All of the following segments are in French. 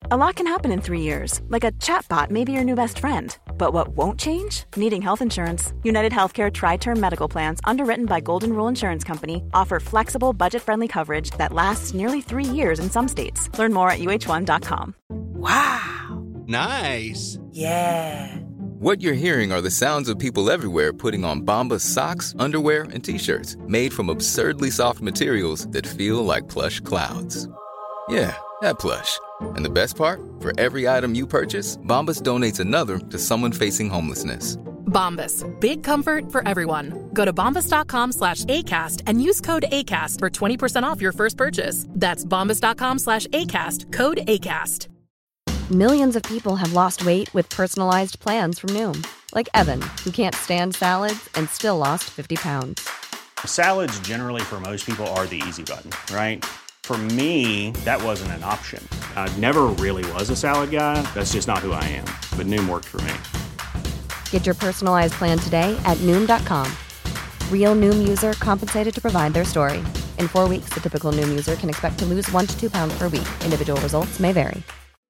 A lot can happen in 3 years, like a chatbot may be your new best friend. But what won't change? Needing health insurance. United Healthcare Tri-Term Medical Plans, underwritten by Golden Rule Insurance Company, offer flexible, budget-friendly coverage that lasts nearly 3 years in some states. Learn more at uh1.com. Wow. Nice. Yeah. What you're hearing are the sounds of people everywhere putting on Bombas socks, underwear, and T-shirts made from absurdly soft materials that feel like plush clouds. Yeah, that plush. And the best part? For every item you purchase, Bombas donates another to someone facing homelessness. Bombas. Big comfort for everyone. Go to bombas.com/ACAST and use code ACAST for 20% off your first purchase. That's bombas.com/ACAST. Code ACAST. Millions of people have lost weight with personalized plans from Noom. Like Evan, who can't stand salads and still lost 50 pounds. Salads generally for most people are the easy button, right? For me, that wasn't an option. I never really was a salad guy. That's just not who I am. But Noom worked for me. Get your personalized plan today at Noom.com. Real Noom user compensated to provide their story. In 4 weeks, the typical Noom user can expect to lose 1 to 2 pounds per week. Individual results may vary.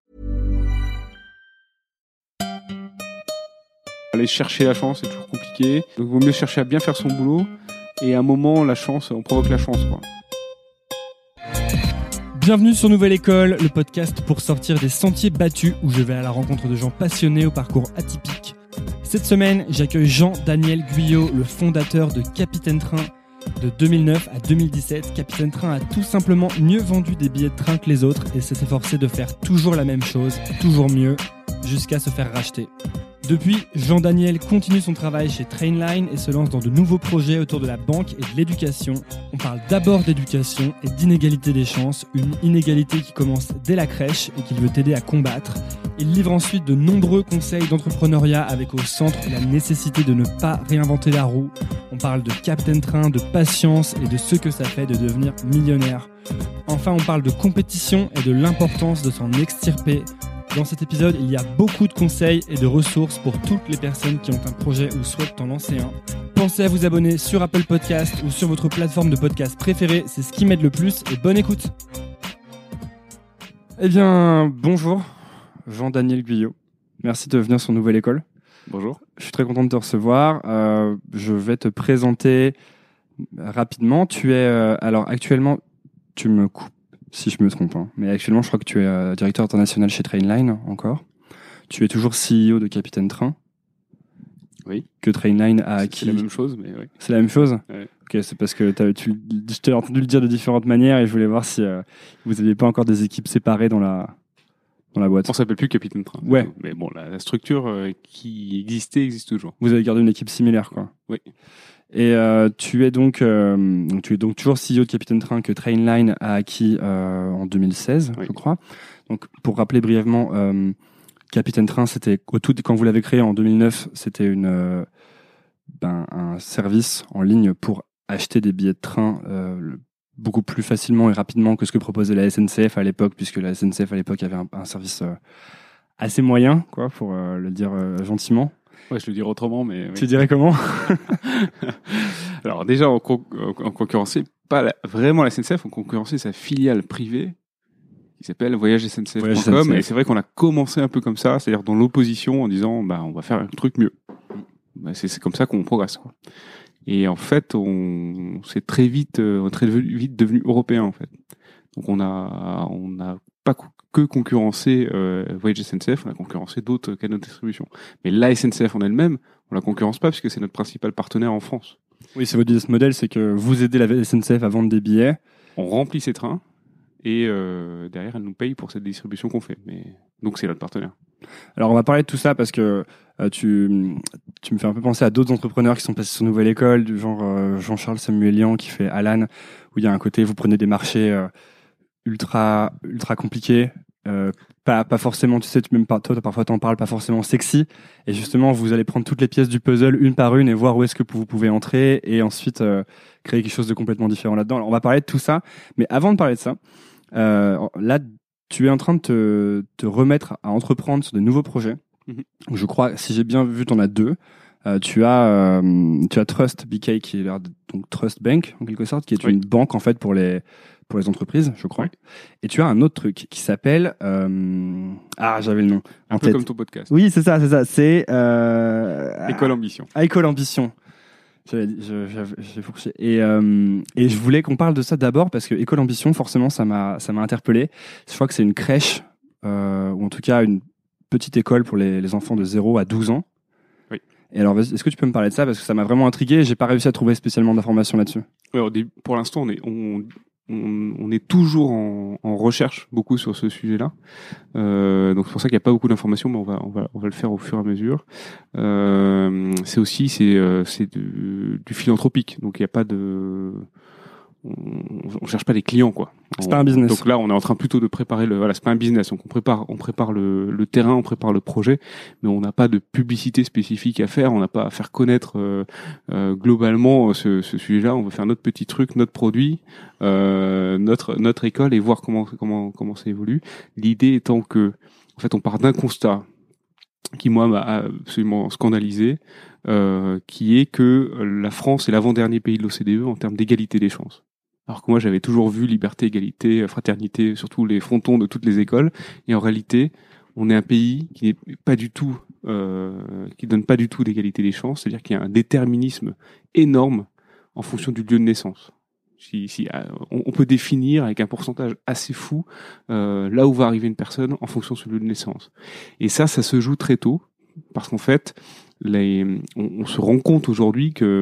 Aller chercher la chance, c'est toujours compliqué. Donc, il vaut mieux chercher à bien faire son boulot. Et à un moment, la chance, on provoque la chance, quoi. Bienvenue sur Nouvelle École, le podcast pour sortir des sentiers battus où je vais à la rencontre de gens passionnés au parcours atypique. Cette semaine, j'accueille Jean-Daniel Guyot, le fondateur de Capitaine Train. De 2009 à 2017, Capitaine Train a tout simplement mieux vendu des billets de train que les autres et s'est efforcé de faire toujours la même chose, toujours mieux, jusqu'à se faire racheter. Depuis, Jean-Daniel continue son travail chez Trainline et se lance dans de nouveaux projets autour de la banque et de l'éducation. On parle d'abord d'éducation et d'inégalité des chances, une inégalité qui commence dès la crèche et qu'il veut t'aider à combattre. Il livre ensuite de nombreux conseils d'entrepreneuriat avec au centre la nécessité de ne pas réinventer la roue. On parle de Capitaine Train, de patience et de ce que ça fait de devenir millionnaire. Enfin, on parle de compétition et de l'importance de s'en extirper. Dans cet épisode, il y a beaucoup de conseils et de ressources pour toutes les personnes qui ont un projet ou souhaitent en lancer un. Pensez à vous abonner sur Apple Podcast ou sur votre plateforme de podcast préférée, c'est ce qui m'aide le plus et bonne écoute. Eh bien, bonjour, Jean-Daniel Guyot. Merci de venir sur Nouvelle École. Bonjour. Je suis très content de te recevoir. Je vais te présenter rapidement. Tu es, alors actuellement, tu me coupes si je me trompe, hein. Mais actuellement, je crois que tu es directeur international chez Trainline encore. Tu es toujours CEO de Capitaine Train. Oui. Que Trainline a acquis. C'est la même chose, mais oui. C'est la même chose ? Ouais. Ok, c'est parce que je t'ai entendu le dire de différentes manières et je voulais voir si vous n'aviez pas encore des équipes séparées dans la boîte. On s'appelle plus Capitaine Train. Ouais. Mais bon, la structure qui existait existe toujours. Vous avez gardé une équipe similaire, quoi. Oui. Et tu es donc toujours CEO de Capitaine Train que Trainline a acquis en 2016, oui. Je crois. Donc pour rappeler brièvement, Capitaine Train, c'était quand vous l'avez créé en 2009, c'était un service en ligne pour acheter des billets de train beaucoup plus facilement et rapidement que ce que proposait la SNCF à l'époque, puisque la SNCF à l'époque avait un service assez moyen, quoi, pour le dire gentiment. Ouais, je le dirais autrement, mais... Oui. Tu dirais comment ? Alors déjà, on concurrençait pas vraiment la SNCF, on concurrençait sa filiale privée qui s'appelle voyagesncf.com. Et c'est vrai qu'on a commencé un peu comme ça, c'est-à-dire dans l'opposition en disant on va faire un truc mieux. C'est comme ça qu'on progresse, quoi. Et en fait, on est très vite devenu européen, en fait. Donc on a pas que concurrencer Voyage SNCF, on a concurrencé d'autres canaux de distribution. Mais la SNCF en elle-même, on la concurrence pas puisque c'est notre principal partenaire en France. Oui, c'est votre business model, c'est que vous aidez la SNCF à vendre des billets. On remplit ses trains et derrière, elle nous paye pour cette distribution qu'on fait. Donc c'est notre partenaire. Alors on va parler de tout ça parce que tu me fais un peu penser à d'autres entrepreneurs qui sont passés sur Nouvelle École, du genre Jean-Charles Samuelian qui fait Alan, où il y a un côté, vous prenez des marchés ultra compliqué, pas forcément, tu sais, même pas toi parfois t'en parles, pas forcément sexy, et justement vous allez prendre toutes les pièces du puzzle une par une et voir où est-ce que vous pouvez entrer et ensuite créer quelque chose de complètement différent là-dedans. Alors on va parler de tout ça, mais avant de parler de ça, là tu es en train de te remettre à entreprendre sur de nouveaux projets. Mm-hmm. Je crois, si j'ai bien vu, t'en as deux. Tu as Trust BK qui est donc Trust Bank en quelque sorte, qui est une banque en fait pour les pour les entreprises, je crois. Ouais. Et tu as un autre truc qui s'appelle... j'avais le nom Un en peu tête. comme ton podcast. Oui, c'est ça. C'est... École Ambition. École Ambition. J'ai fourché. Et je voulais qu'on parle de ça d'abord parce que École Ambition, forcément, ça m'a interpellé. Je crois que c'est une crèche, ou en tout cas une petite école pour les enfants de 0 à 12 ans. Oui. Et alors, est-ce que tu peux me parler de ça parce que ça m'a vraiment intrigué et j'ai pas réussi à trouver spécialement d'informations là-dessus. Ouais, pour l'instant, on est toujours en recherche beaucoup sur ce sujet-là. Donc c'est pour ça qu'il n'y a pas beaucoup d'informations, mais on va le faire au fur et à mesure. C'est aussi du philanthropique, donc il n'y a pas de on cherche pas des clients, quoi. C'est pas un business. Donc là, on est en train plutôt de préparer c'est pas un business. Donc on prépare le terrain, on prépare le projet, mais on n'a pas de publicité spécifique à faire. On n'a pas à faire connaître globalement ce sujet-là. On veut faire notre petit truc, notre produit, notre école et voir comment ça évolue. L'idée étant que, en fait, on part d'un constat qui moi m'a absolument scandalisé, qui est que la France est l'avant-dernier pays de l'OCDE en termes d'égalité des chances. Alors que moi j'avais toujours vu liberté, égalité, fraternité, surtout les frontons de toutes les écoles, et en réalité on est un pays qui n'est pas du tout, qui donne pas du tout d'égalité des chances, c'est-à-dire qu'il y a un déterminisme énorme en fonction du lieu de naissance. On peut définir avec un pourcentage assez fou là où va arriver une personne en fonction de son lieu de naissance. Et ça se joue très tôt, parce qu'en fait, on se rend compte aujourd'hui que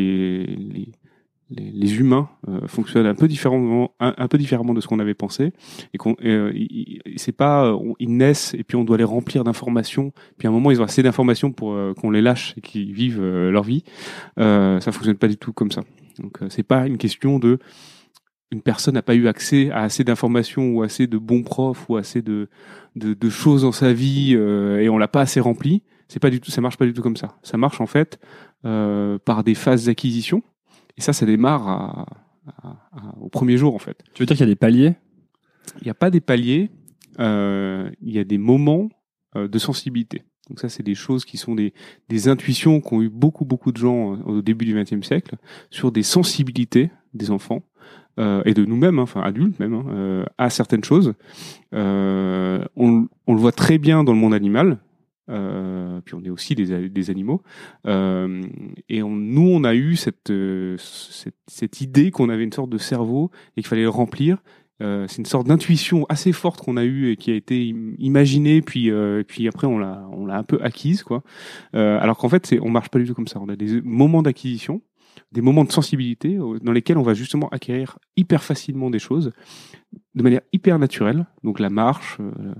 les humains fonctionnent un peu différemment de ce qu'on avait pensé, et c'est pas ils naissent et puis on doit les remplir d'informations, puis à un moment ils ont assez d'informations pour qu'on les lâche et qu'ils vivent leur vie. Ça fonctionne pas du tout comme ça. Donc c'est pas une question de une personne n'a pas eu accès à assez d'informations ou assez de bons profs ou assez de choses dans sa vie et on l'a pas assez rempli. C'est pas du tout, ça marche pas du tout comme ça. Ça marche en fait par des phases d'acquisition. Et ça démarre au premier jour, en fait. Tu veux dire qu'il y a des paliers ? Il n'y a pas des paliers, il y a des moments de sensibilité. Donc ça, c'est des choses qui sont des intuitions qu'ont eu beaucoup de gens au début du XXe siècle sur des sensibilités des enfants et de nous-mêmes, enfin adultes même, à certaines choses. On le voit très bien dans le monde animal. Puis on est aussi des animaux, et on a eu cette idée qu'on avait une sorte de cerveau et qu'il fallait le remplir. C'est une sorte d'intuition assez forte qu'on a eue et qui a été imaginée, puis après on l'a un peu acquise, quoi. Alors qu'en fait on marche pas du tout comme ça. On a des moments d'acquisition, des moments de sensibilité dans lesquels on va justement acquérir hyper facilement des choses de manière hyper naturelle. Donc la marche.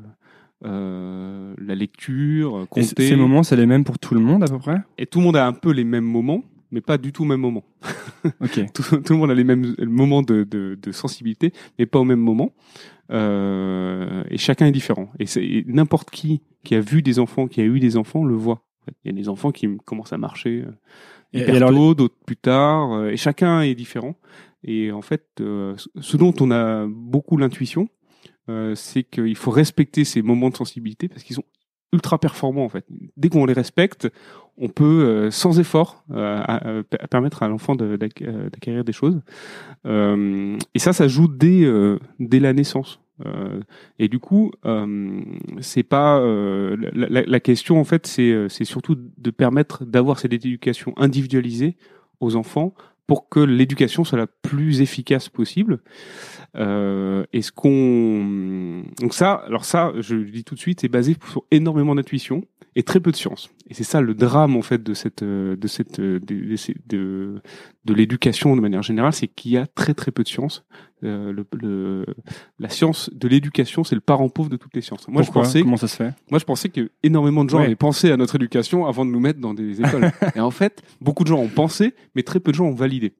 La lecture, compter. Et ces moments, c'est les mêmes pour tout le monde à peu près ? Et tout le monde a un peu les mêmes moments, mais pas du tout au même moment. Ok. tout le monde a les mêmes moments de sensibilité, mais pas au même moment. Et chacun est différent. Et n'importe qui a vu des enfants, qui a eu des enfants, le voit. Il y a des enfants qui commencent à marcher hyper tôt, d'autres plus tard. Et chacun est différent. Et en fait, ce dont on a beaucoup l'intuition, c'est qu'il faut respecter ces moments de sensibilité parce qu'ils sont ultra performants, en fait. Dès qu'on les respecte, on peut sans effort permettre à l'enfant d'acquérir des choses. Et ça joue dès la naissance. Et du coup, c'est pas la question, en fait, c'est surtout de permettre d'avoir cette éducation individualisée aux enfants pour que l'éducation soit la plus efficace possible. Donc ça, je le dis tout de suite, c'est basé sur énormément d'intuition et très peu de science. Et c'est ça le drame, en fait, de l'éducation de manière générale, c'est qu'il y a très très peu de science. La science de l'éducation, c'est le parent pauvre de toutes les sciences. Comment ça se fait ? Moi, je pensais que énormément de gens avaient pensé à notre éducation avant de nous mettre dans des écoles. Et en fait, beaucoup de gens ont pensé, mais très peu de gens ont validé.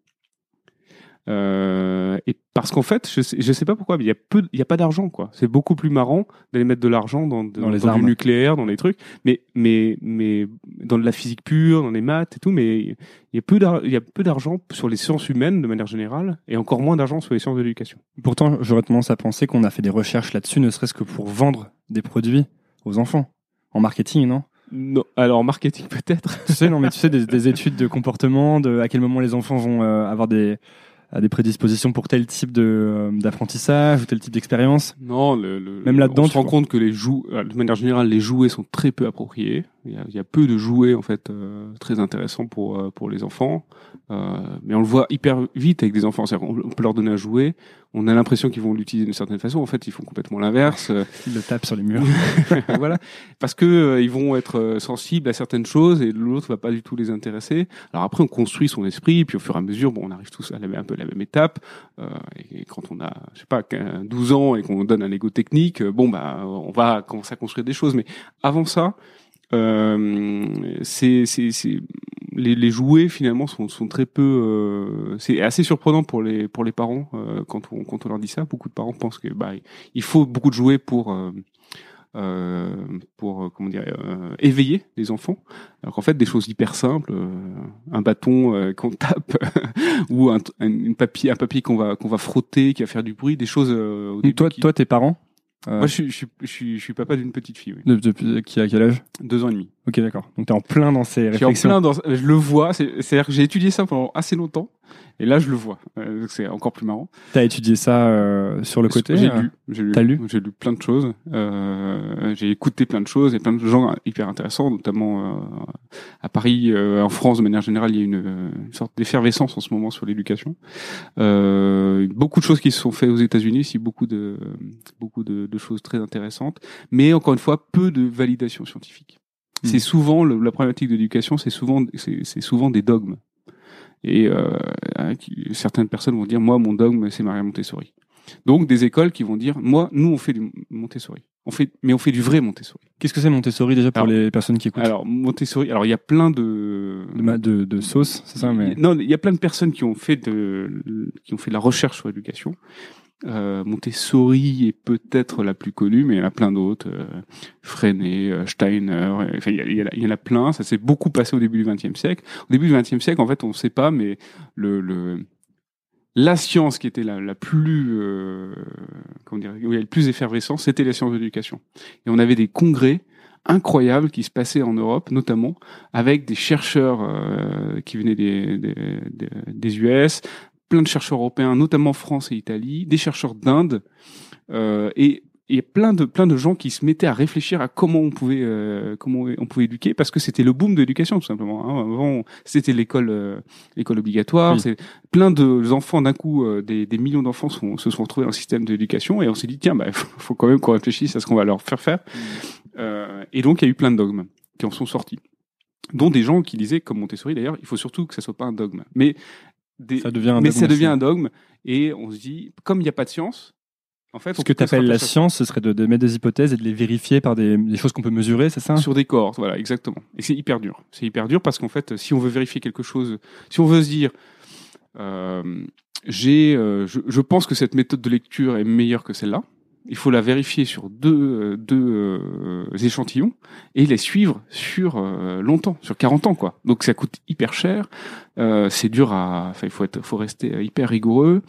Et parce qu'en fait, je sais pas pourquoi, mais il y a pas d'argent, quoi. C'est beaucoup plus marrant d'aller mettre de l'argent dans du nucléaire, dans des trucs, mais dans de la physique pure, dans les maths et tout, mais il y a peu d'argent sur les sciences humaines de manière générale, et encore moins d'argent sur les sciences de l'éducation. Pourtant, j'aurais tendance à penser qu'on a fait des recherches là-dessus, ne serait-ce que pour vendre des produits aux enfants en marketing, non ? Non, alors marketing peut-être. Tu sais, des études de comportement, à quel moment les enfants vont avoir des a des prédispositions pour tel type d'apprentissage ou tel type d'expérience? Non, même là-dedans, on se rend compte que de manière générale, les jouets sont très peu appropriés. Il y a peu de jouets en fait très intéressants pour les enfants, mais on le voit hyper vite avec des enfants. C'est-à-dire on peut leur donner un jouet, on a l'impression qu'ils vont l'utiliser d'une certaine façon. En fait, ils font complètement l'inverse. Ils le tapent sur les murs. Voilà, parce que ils vont être sensibles à certaines choses et l'autre va pas du tout les intéresser. Alors après, on construit son esprit, puis au fur et à mesure, on arrive tous à un peu la même étape. Et quand on a, je sais pas, 12 ans et qu'on donne un Lego technique, on va commencer à construire des choses. Mais avant ça, les jouets finalement sont très peu. C'est assez surprenant pour les parents quand on leur dit ça. Beaucoup de parents pensent que il faut beaucoup de jouets pour éveiller les enfants, alors qu'en fait des choses hyper simples, un bâton qu'on tape ou un papier qu'on va frotter, qui va faire du bruit, des choses. Toi, tes parents? Moi, je suis papa d'une petite fille. Oui. Qui a quel âge? 2 ans et demi. Ok, d'accord. Donc t'es en plein dans ces réflexions. Je le vois. C'est-à-dire que j'ai étudié ça pendant assez longtemps. Et là, je le vois. C'est encore plus marrant. T'as étudié ça sur le côté? T'as lu? J'ai lu plein de choses. J'ai écouté plein de choses et plein de gens hyper intéressants, notamment à Paris, en France de manière générale, il y a une sorte d'effervescence en ce moment sur l'éducation. Beaucoup de choses qui se sont faites aux États-Unis, aussi beaucoup de choses très intéressantes, mais encore une fois, peu de validation scientifique. C'est souvent la problématique de l'éducation, c'est souvent des dogmes. Et certaines personnes vont dire, moi, mon dogme, c'est Maria Montessori. Donc, des écoles qui vont dire, nous, on fait du Montessori. On fait du vrai Montessori. Qu'est-ce que c'est Montessori déjà pour les personnes qui écoutent? Alors, Montessori, il y a plein de sauces, c'est ça, mais... Non, il y a plein de personnes qui ont fait de la recherche sur l'éducation. Montessori est peut-être la plus connue, mais il y en a plein d'autres. Freinet, Steiner, enfin il y en a plein. Ça s'est beaucoup passé au début du XXe siècle. Au début du XXe siècle, en fait, on ne sait pas, mais la science qui était la plus où il y avait le plus effervescence, c'était la science de l'éducation. Et on avait des congrès incroyables qui se passaient en Europe, notamment avec des chercheurs qui venaient des US, plein de chercheurs européens, notamment France et Italie, des chercheurs d'Inde, et plein de gens qui se mettaient à réfléchir à comment on pouvait éduquer, parce que c'était le boom de l'éducation tout simplement. Avant, c'était l'école obligatoire. Oui. C'est plein de enfants d'un coup, des millions d'enfants se sont retrouvés dans le système d'éducation, et on s'est dit tiens, faut quand même qu'on réfléchisse à ce qu'on va leur faire faire. Et donc il y a eu plein de dogmes qui en sont sortis, dont des gens qui disaient, comme Montessori d'ailleurs, il faut surtout que ça soit pas un dogme, mais ça devient un dogme, et on se dit, comme il n'y a pas de science, en fait, ce que tu appelles la science, ce serait de mettre des hypothèses et de les vérifier par des choses qu'on peut mesurer, c'est ça? Sur des cohortes, voilà, exactement. Et c'est hyper dur. C'est hyper dur parce qu'en fait, si on veut vérifier quelque chose, si on veut se dire, je pense que cette méthode de lecture est meilleure que celle-là, il faut la vérifier sur deux échantillons et les suivre sur longtemps, sur 40 ans, quoi. Donc ça coûte hyper cher, c'est dur il faut rester hyper rigoureux,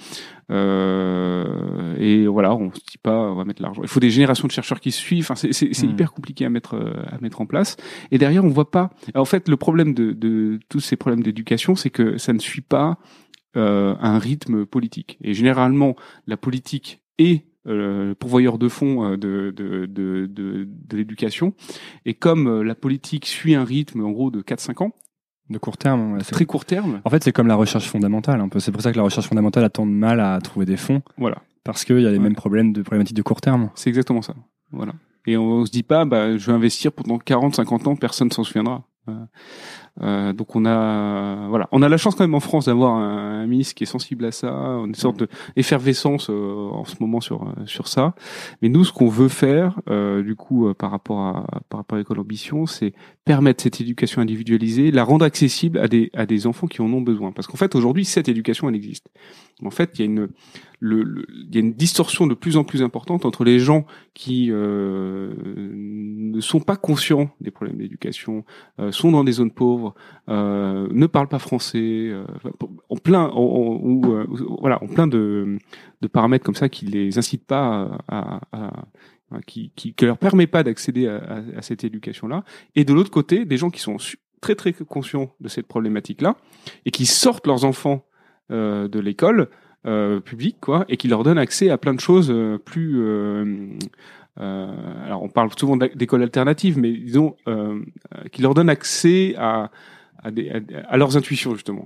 et voilà, on se dit pas, on va mettre l'argent. Il faut des générations de chercheurs qui suivent. Enfin, c'est hyper compliqué à mettre en place. Et derrière, on voit pas. En fait, le problème de tous ces problèmes d'éducation, c'est que ça ne suit pas un rythme politique. Et généralement, la politique est pourvoyeur de fonds de l'éducation, et comme la politique suit un rythme en gros de 4-5 ans, de court terme, c'est très court terme. En fait, c'est comme la recherche fondamentale un peu. C'est pour ça que la recherche fondamentale a tant de mal à trouver des fonds. Voilà. Parce qu'il y a les mêmes problématiques de court terme. C'est exactement ça. Voilà. Et on se dit pas, je vais investir pendant 40-50 ans, personne s'en souviendra. Donc on a la chance quand même en France d'avoir un ministre qui est sensible à ça, une sorte d'effervescence en ce moment sur ça. Mais nous, ce qu'on veut faire, du coup, par rapport à École Ambition, c'est permettre cette éducation individualisée, la rendre accessible à des enfants qui en ont besoin. Parce qu'en fait, aujourd'hui, cette éducation, elle existe. En fait, il y a une distorsion de plus en plus importante entre les gens qui ne sont pas conscients des problèmes d'éducation, sont dans des zones pauvres, ne parlent pas français, en plein de paramètres comme ça qui les incitent pas qui leur permet pas d'accéder à cette éducation-là. Et de l'autre côté, des gens qui sont très très conscients de cette problématique-là et qui sortent leurs enfants de l'école publique, quoi, et qui leur donne accès à plein de choses plus. Alors, on parle souvent d'écoles alternatives, mais disons qui leur donne accès à leurs intuitions, justement,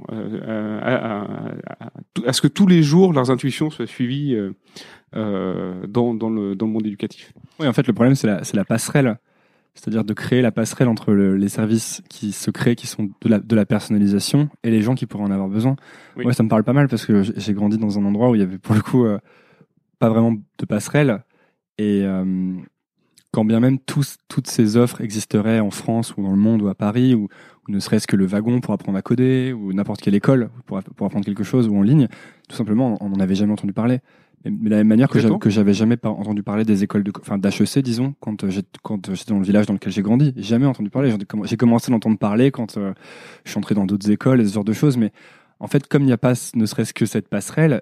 à ce que tous les jours leurs intuitions soient suivies dans le monde éducatif. Oui, en fait, le problème c'est la passerelle, c'est-à-dire de créer la passerelle entre les services qui se créent, qui sont de la personnalisation, et les gens qui pourraient en avoir besoin. Oui. Ouais, ça me parle pas mal parce que j'ai grandi dans un endroit où il y avait pour le coup pas vraiment de passerelle, et quand bien même toutes ces offres existeraient en France ou dans le monde ou à Paris, ou ne serait-ce que le wagon pour apprendre à coder, ou n'importe quelle école pour apprendre quelque chose, ou en ligne, tout simplement, on n'en avait jamais entendu parler. Mais de la même manière que j'avais jamais entendu parler des écoles d'HEC, disons, quand j'étais dans le village dans lequel j'ai grandi. Jamais entendu parler. J'ai commencé à l'entendre parler quand je suis entré dans d'autres écoles et ce genre de choses. Mais en fait, comme il n'y a pas ne serait-ce que cette passerelle,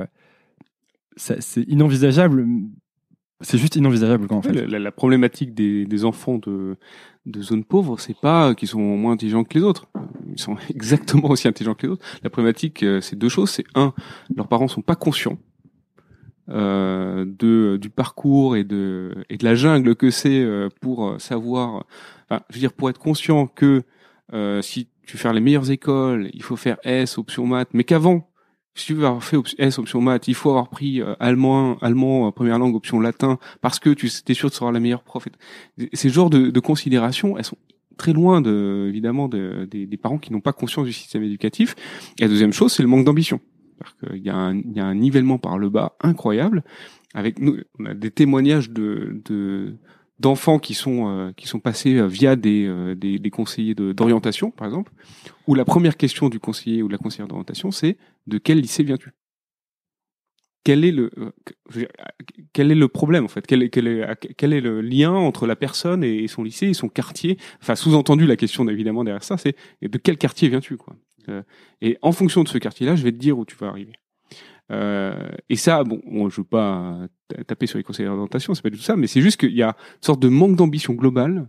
c'est inenvisageable. C'est juste inenvisageable, quoi, en fait. La problématique des enfants de zones pauvres, c'est pas qu'ils sont moins intelligents que les autres. Ils sont exactement aussi intelligents que les autres. La problématique, c'est deux choses. C'est un, leurs parents sont pas conscients du parcours et de la jungle que c'est pour savoir, enfin, je veux dire, pour être conscient que si tu veux faire les meilleures écoles, il faut faire S option maths, mais qu'avant, si tu veux avoir fait S option maths, il faut avoir pris allemand première langue option latin, parce que tu es sûr de savoir la meilleure prof. Ces genres de considérations, elles sont très loin évidemment des parents qui n'ont pas conscience du système éducatif. Et la deuxième chose, c'est le manque d'ambition. Il y a un nivellement par le bas incroyable. Avec nous, on a des témoignages d'enfants qui sont passés via des conseillers d'orientation, par exemple, où la première question du conseiller ou de la conseillère d'orientation, c'est de quel lycée viens-tu ? Quel est le problème, en fait ? Quel est le lien entre la personne et son lycée et son quartier ? Enfin, sous-entendu, la question évidemment derrière ça, c'est de quel quartier viens-tu, quoi ? Et en fonction de ce quartier-là, je vais te dire où tu vas arriver. Et ça, bon, je veux pas taper sur les conseillers d'orientation, c'est pas du tout ça, mais c'est juste qu'il y a une sorte de manque d'ambition globale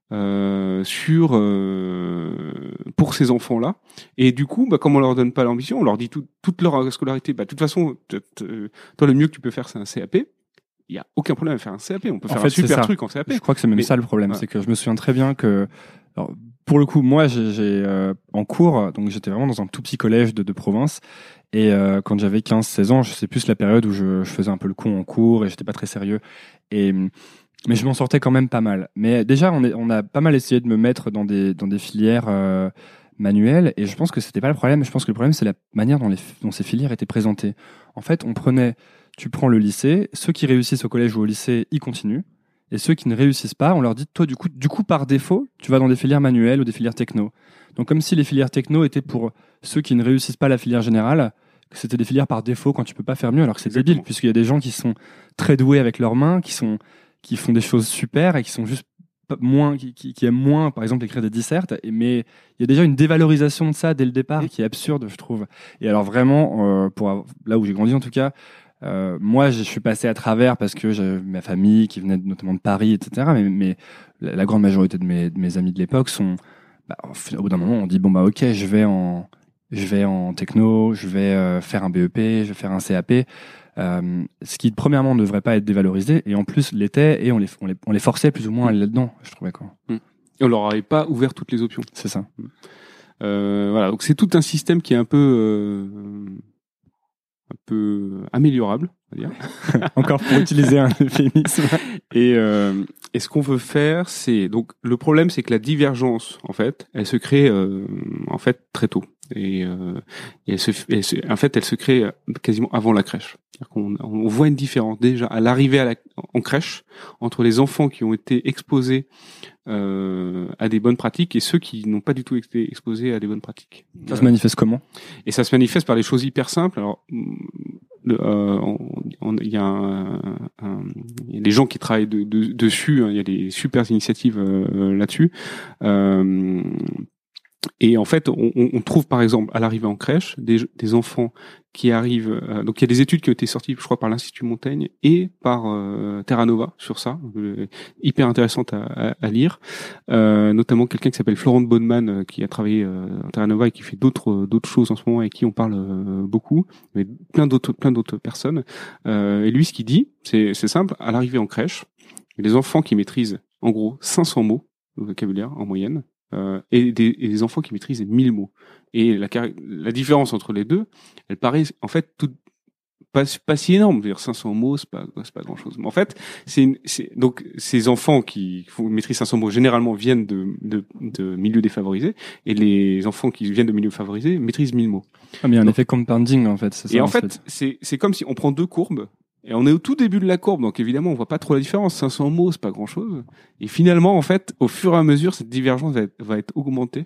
pour ces enfants-là. Et du coup, comme on leur donne pas l'ambition, on leur dit toute leur scolarité, de toute façon, toi, le mieux que tu peux faire, c'est un CAP. Il y a aucun problème à faire un CAP. On peut faire un super truc en CAP. Je crois que c'est même ça le problème, c'est que je me souviens très bien que, alors, pour le coup, moi, j'ai en cours, donc j'étais vraiment dans un tout petit collège de province, et quand j'avais 15-16 ans, je sais plus la période où je faisais un peu le con en cours et j'étais pas très sérieux, mais je m'en sortais quand même pas mal. Mais déjà, on a pas mal essayé de me mettre dans des filières manuelles, et je pense que c'était pas le problème. Je pense que le problème, c'est la manière dont ces filières étaient présentées. En fait, tu prends le lycée, ceux qui réussissent au collège ou au lycée, ils continuent. Et ceux qui ne réussissent pas, on leur dit, toi, du coup, par défaut, tu vas dans des filières manuelles ou des filières techno. Donc, comme si les filières techno étaient pour ceux qui ne réussissent pas la filière générale, que c'était des filières par défaut quand tu peux pas faire mieux, alors que c'est débile, puisqu'il y a des gens qui sont très doués avec leurs mains, qui font des choses super et qui sont juste qui aiment moins, par exemple, écrire des dissertes. Mais il y a déjà une dévalorisation de ça dès le départ qui est absurde, je trouve. Et alors, vraiment, là où j'ai grandi, en tout cas, moi, je suis passé à travers parce que j'avais ma famille qui venait notamment de Paris, etc. Mais la grande majorité de mes amis de l'époque sont, au bout d'un moment, on dit ok, je vais en techno, je vais faire un BEP, je vais faire un CAP. Ce qui premièrement ne devrait pas être dévalorisé, et en plus l'était, et on les forçait plus ou moins à aller là-dedans, je trouvais, quoi. Et on leur avait pas ouvert toutes les options. C'est ça. Voilà, donc c'est tout un système qui est un peu améliorable, on va dire. Encore pour utiliser un euphémisme. Et ce qu'on veut faire, c'est, donc le problème, c'est que la divergence, en fait, elle se crée en fait très tôt. Et elle se crée quasiment avant la crèche. C'est-à-dire qu'on voit une différence déjà à l'arrivée en crèche entre les enfants qui ont été exposés à des bonnes pratiques et ceux qui n'ont pas du tout été exposés à des bonnes pratiques. Ça se manifeste comment ? Et ça se manifeste par des choses hyper simples. Alors, il y a des gens qui travaillent dessus. Il y a des super initiatives là-dessus. Et en fait, on trouve par exemple à l'arrivée en crèche des enfants qui arrivent. Donc il y a des études qui ont été sorties, je crois, par l'Institut Montaigne et par Terra Nova sur ça, hyper intéressantes à lire. Notamment quelqu'un qui s'appelle Florent Bonneman qui a travaillé à Terra Nova et qui fait d'autres choses en ce moment et qui on parle beaucoup, mais plein d'autres personnes. Et lui, ce qu'il dit, c'est simple. À l'arrivée en crèche, il y a des enfants qui maîtrisent en gros 500 mots de vocabulaire en moyenne. Et des enfants qui maîtrisent 1000 mots. Et la différence entre les deux, elle paraît en fait pas si énorme. Je veux dire 500 mots, c'est pas grand chose. Mais en fait, donc ces enfants qui maîtrisent 500 mots généralement viennent de milieux défavorisés, et les enfants qui viennent de milieux favorisés maîtrisent 1000 mots. Ah, mais il y a un effet compounding en fait. C'est ça, et en fait, c'est comme si on prend deux courbes. Et on est au tout début de la courbe, donc évidemment, on voit pas trop la différence. 500 mots, c'est pas grand-chose. Et finalement, en fait, au fur et à mesure, cette divergence va être augmentée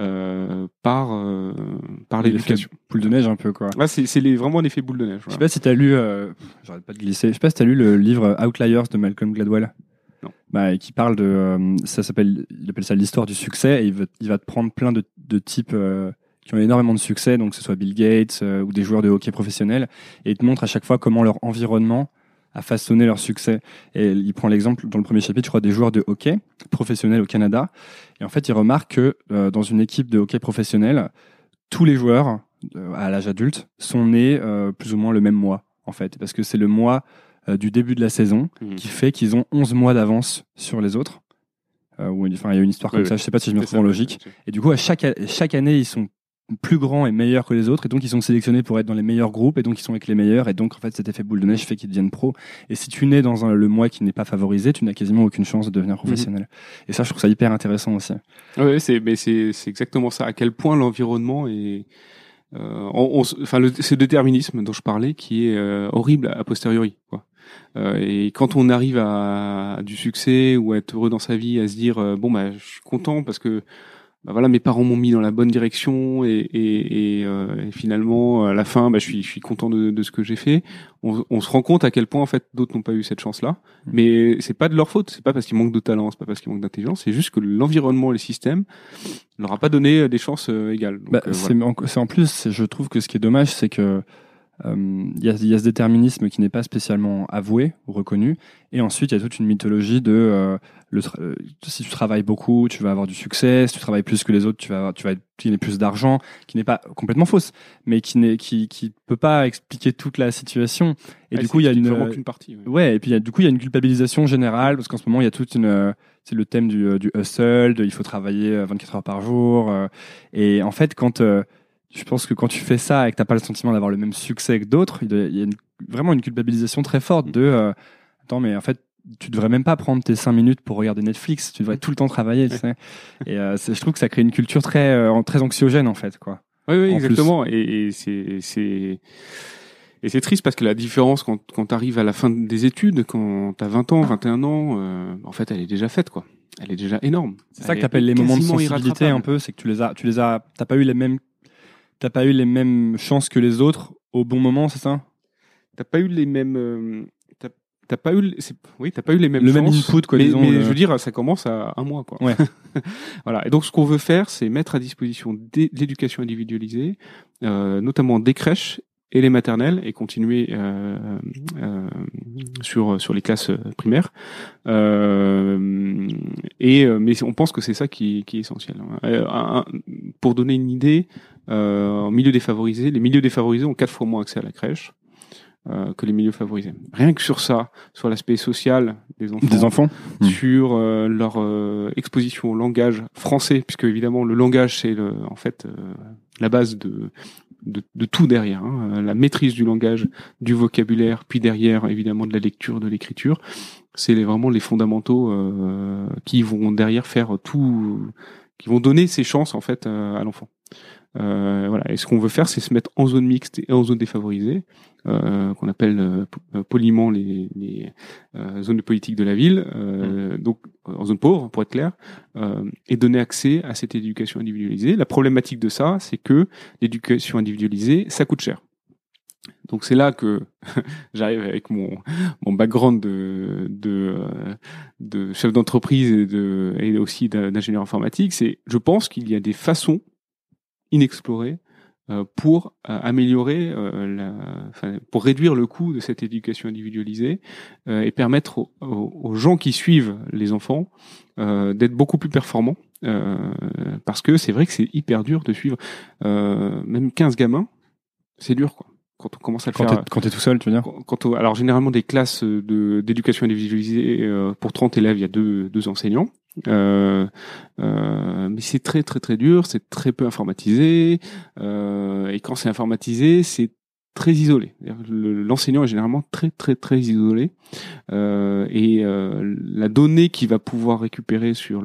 par l'éducation. Boule de neige un peu, quoi. Ouais, c'est vraiment l'effet boule de neige. Je sais pas si t'as lu, j'arrête pas de glisser. Je sais pas si t'as lu le livre Outliers de Malcolm Gladwell. Non. Bah, qui parle il appelle ça l'histoire du succès, et il va te prendre plein de types qui ont énormément de succès, donc que ce soit Bill Gates ou des joueurs de hockey professionnels, et il te montre à chaque fois comment leur environnement a façonné leur succès. Et il prend l'exemple dans le premier chapitre, je crois, des joueurs de hockey professionnels au Canada. Et en fait, il remarque que dans une équipe de hockey professionnel, tous les joueurs à l'âge adulte sont nés plus ou moins le même mois, en fait, parce que c'est le mois du début de la saison qui fait qu'ils ont 11 mois d'avance sur les autres. Il y a une histoire comme ça, je sais pas si je me retrouve en logique. Et du coup, à chaque année, ils sont plus grands et meilleurs que les autres, et donc ils sont sélectionnés pour être dans les meilleurs groupes, et donc ils sont avec les meilleurs, et donc en fait cet effet boule de neige fait qu'ils deviennent pros. Et si tu nais dans le mois qui n'est pas favorisé, tu n'as quasiment aucune chance de devenir professionnel. Et ça, je trouve ça hyper intéressant aussi. Ouais, c'est exactement ça. À quel point l'environnement est ce déterminisme dont je parlais, qui est horrible a posteriori, quoi. Et quand on arrive à du succès ou à être heureux dans sa vie, à se dire je suis content parce que voilà, mes parents m'ont mis dans la bonne direction, et finalement à la fin je suis content de ce que j'ai fait. On se rend compte à quel point en fait d'autres n'ont pas eu cette chance là, mais c'est pas de leur faute, c'est pas parce qu'ils manquent de talent, c'est pas parce qu'ils manquent d'intelligence, c'est juste que l'environnement et les systèmes leur a pas donné des chances égales. Donc, c'est en plus, je trouve que ce qui est dommage, c'est que il y a ce déterminisme qui n'est pas spécialement avoué ou reconnu, et ensuite il y a toute une mythologie de si tu travailles beaucoup, tu vas avoir du succès, si tu travailles plus que les autres, tu vas gagner plus d'argent, qui n'est pas complètement fausse, mais qui peut pas expliquer toute la situation. Et du coup, il y a vraiment qu'une partie. Ouais, et puis il y a une culpabilisation générale, parce qu'en ce moment il y a toute c'est le thème du hustle, il faut travailler 24 heures par jour, et en fait je pense que quand tu fais ça et que t'as pas le sentiment d'avoir le même succès que d'autres, il y a vraiment une culpabilisation très forte de attends, mais en fait tu devrais même pas prendre tes 5 minutes pour regarder Netflix, tu devrais tout le temps travailler, tu sais. Et je trouve que ça crée une culture très anxiogène en fait, quoi. Oui, exactement. Et c'est triste parce que la différence quand t'arrives à la fin des études, quand t'as 20 ans, 21 ans, en fait elle est déjà faite, quoi. Elle est déjà énorme. C'est ça que t'appelles les moments de sensibilité un peu, c'est que t'as pas eu les mêmes chances que les autres au bon moment, c'est ça? T'as pas eu les mêmes t'as pas eu les mêmes le chances, même input, quoi, mais je veux dire, ça commence à un mois, quoi. Ouais. Voilà. Et donc ce qu'on veut faire, c'est mettre à disposition l'éducation individualisée, notamment des crèches et les maternelles, et continuer sur les classes primaires. Mais on pense que c'est ça qui est essentiel. Pour donner une idée, en milieu défavorisé, les milieux défavorisés ont 4 fois moins accès à la crèche que les milieux favorisés. Rien que sur ça, sur l'aspect social des enfants, sur leur exposition au langage français, puisque évidemment le langage c'est la base de tout derrière, hein. La maîtrise du langage, du vocabulaire, puis derrière évidemment de la lecture, de l'écriture, c'est vraiment les fondamentaux qui vont derrière faire tout, qui vont donner ces chances en fait à l'enfant. Voilà. Et ce qu'on veut faire, c'est se mettre en zone mixte et en zone défavorisée, qu'on appelle poliment les zones de politique de la ville, donc en zone pauvre pour être clair, et donner accès à cette éducation individualisée. La problématique de ça, c'est que l'éducation individualisée, ça coûte cher. Donc c'est là que j'arrive avec mon background de chef d'entreprise et aussi d'ingénieur informatique. Je pense qu'il y a des façons inexplorées pour améliorer, pour réduire le coût de cette éducation individualisée et permettre aux gens qui suivent les enfants d'être beaucoup plus performants. Parce que c'est vrai que c'est hyper dur de suivre même 15 gamins, c'est dur quoi. Quand on commence à le faire. Quand t'es tout seul, tu veux dire? Alors généralement des classes d'éducation individualisée pour 30 élèves, il y a deux enseignants. Mais c'est très très très dur, c'est très peu informatisé, et quand c'est informatisé, c'est très isolé. L'enseignant est généralement très très très isolé, et la donnée qu'il va pouvoir récupérer sur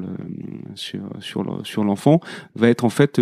l'enfant va être en fait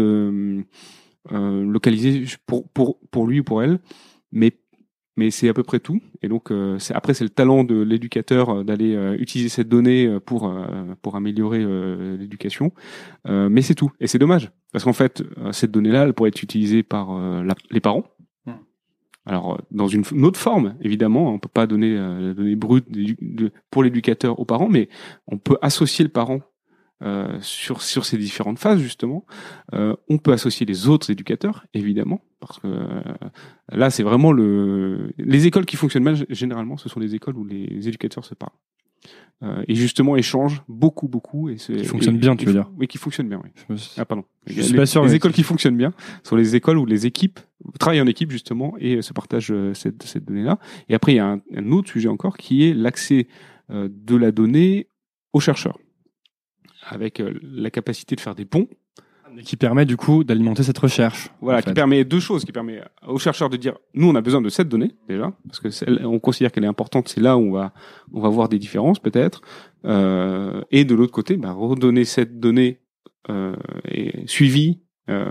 localisée pour lui ou pour elle, mais c'est à peu près tout. Et donc après c'est le talent de l'éducateur d'aller utiliser cette donnée pour améliorer l'éducation, mais c'est tout. Et c'est dommage parce qu'en fait cette donnée-là elle pourrait être utilisée par les parents. Alors dans une autre forme évidemment, on peut pas donner la donnée brute pour l'éducateur aux parents, mais on peut associer le parent sur ces différentes phases justement. On peut associer les autres éducateurs évidemment, parce que là c'est vraiment les écoles qui fonctionnent mal généralement, ce sont des écoles où les éducateurs se parlent et justement échangent beaucoup et qui fonctionnent bien, tu veux dire? Oui, qui fonctionnent bien, oui. Ah pardon, je suis pas sûr. Les écoles qui fonctionnent bien sont les écoles où les équipes travaillent en équipe justement et se partagent cette donnée-là. Et après il y a un autre sujet encore qui est l'accès de la donnée aux chercheurs, avec la capacité de faire des ponts. Qui permet du coup d'alimenter cette recherche. Voilà, qui permet deux choses, qui permet aux chercheurs de dire, nous on a besoin de cette donnée déjà, parce que on considère qu'elle est importante, c'est là où on va voir des différences peut-être, et de l'autre côté, redonner cette donnée et suivie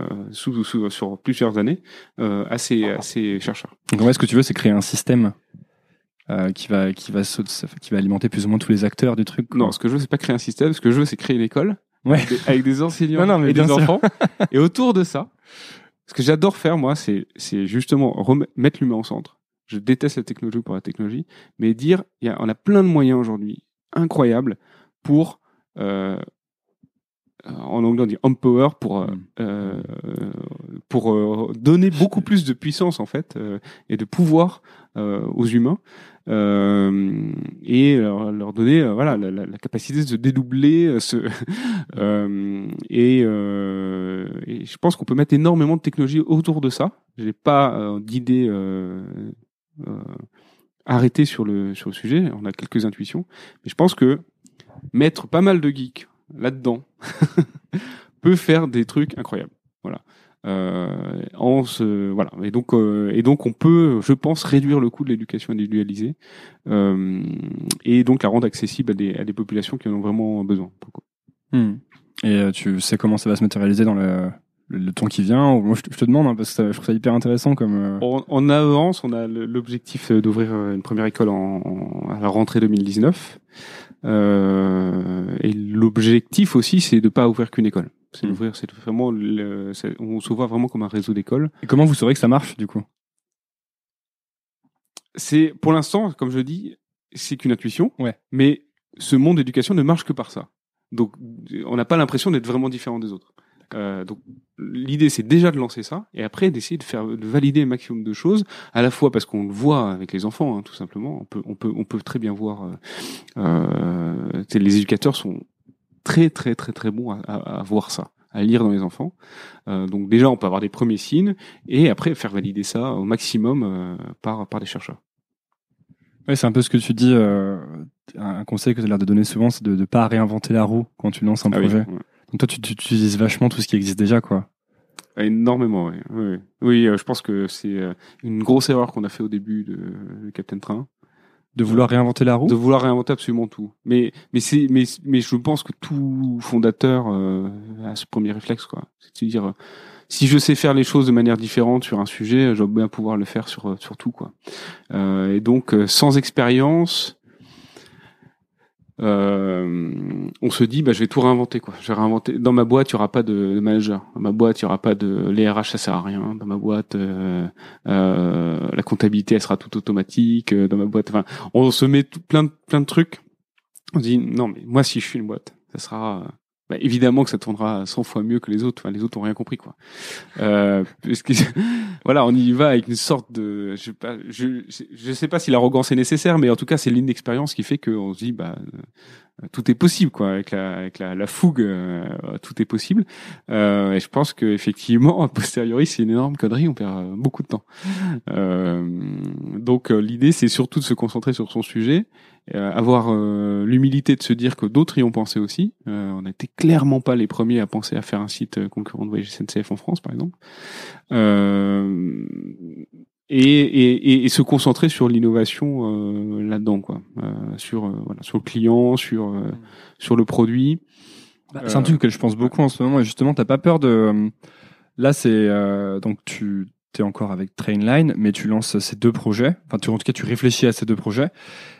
sur plusieurs années à ces chercheurs. Donc en fait, ce que tu veux, c'est créer un système qui va alimenter plus ou moins tous les acteurs du truc, quoi. Non, ce que je veux, c'est pas créer un système. Ce que je veux, c'est créer une école avec des enseignants et des enfants. Et autour de ça, ce que j'adore faire, moi, c'est justement mettre l'humain au centre. Je déteste la technologie pour la technologie, mais dire, on a plein de moyens aujourd'hui incroyables pour, en anglais on dit empower, pour donner beaucoup plus de puissance en fait et de pouvoir aux humains. Et leur donner la capacité de se dédoubler, et je pense qu'on peut mettre énormément de technologie autour de ça. J'ai pas d'idée arrêtée sur le sujet. On a quelques intuitions, mais je pense que mettre pas mal de geeks là-dedans peut faire des trucs incroyables. Voilà. Et donc on peut, je pense, réduire le coût de l'éducation individualisée et donc la rendre accessible à des populations qui en ont vraiment besoin. Et tu sais comment ça va se matérialiser dans le temps qui vient? Moi, je te demande, parce que je trouve ça hyper intéressant comme. On avance, on a l'objectif d'ouvrir une première école à la rentrée 2019, et l'objectif aussi, c'est de pas ouvrir qu'une école. C'est d'ouvrir, c'est vraiment, on se voit vraiment comme un réseau d'écoles. Et comment vous saurez que ça marche, du coup? C'est, pour l'instant, comme je dis, c'est qu'une intuition. Ouais. Mais ce monde d'éducation ne marche que par ça. Donc, on n'a pas l'impression d'être vraiment différent des autres. Donc, l'idée, c'est déjà de lancer ça, et après d'essayer de valider un maximum de choses, à la fois parce qu'on le voit avec les enfants, hein, tout simplement. On peut très bien voir, les éducateurs sont très très très très bons à voir ça, à lire dans les enfants. Donc déjà on peut avoir des premiers signes et après faire valider ça au maximum par des chercheurs. Ouais, c'est un peu ce que tu dis. Un conseil que tu as l'air de donner souvent, c'est de ne pas réinventer la roue quand tu lances un projet. Oui, ouais. Donc toi tu utilises vachement tout ce qui existe déjà, quoi. Énormément, oui. Oui, je pense que c'est une grosse erreur qu'on a fait au début de Captain Train. De vouloir réinventer la roue? De vouloir réinventer absolument tout. Mais je pense que tout fondateur a ce premier réflexe, quoi. C'est de dire, si je sais faire les choses de manière différente sur un sujet, je dois bien pouvoir le faire sur tout, quoi. Et donc, sans expérience, on se dit, je vais tout réinventer, quoi. Je vais réinventer. Dans ma boîte, il y aura pas de manager. Dans ma boîte, il y aura pas les RH, ça sert à rien. Dans ma boîte, la comptabilité, elle sera tout automatique. Dans ma boîte, enfin, on se met plein de trucs. On se dit, non, mais moi, si je suis une boîte, ça sera, évidemment que ça tournera 100 fois mieux que les autres. Enfin, les autres ont rien compris, quoi. Voilà, on y va avec une sorte de, je sais pas si l'arrogance est nécessaire, mais en tout cas, c'est l'inexpérience qui fait qu'on se dit, tout est possible, quoi. Avec la fougue, tout est possible. Et je pense que effectivement, a posteriori, c'est une énorme connerie. On perd beaucoup de temps. Donc, l'idée, c'est surtout de se concentrer sur son sujet, avoir l'humilité de se dire que d'autres y ont pensé aussi. On n'était clairement pas les premiers à penser à faire un site concurrent de Voyage SNCF en France, par exemple. Et se concentrer sur l'innovation là-dedans, quoi. Sur le client, sur le produit. C'est un truc auquel je pense beaucoup en ce moment. Et justement, t'as pas peur de. Là, c'est donc tu t'es encore avec Trainline, mais tu lances ces 2 projets. Enfin, en tout cas, tu réfléchis à ces 2 projets.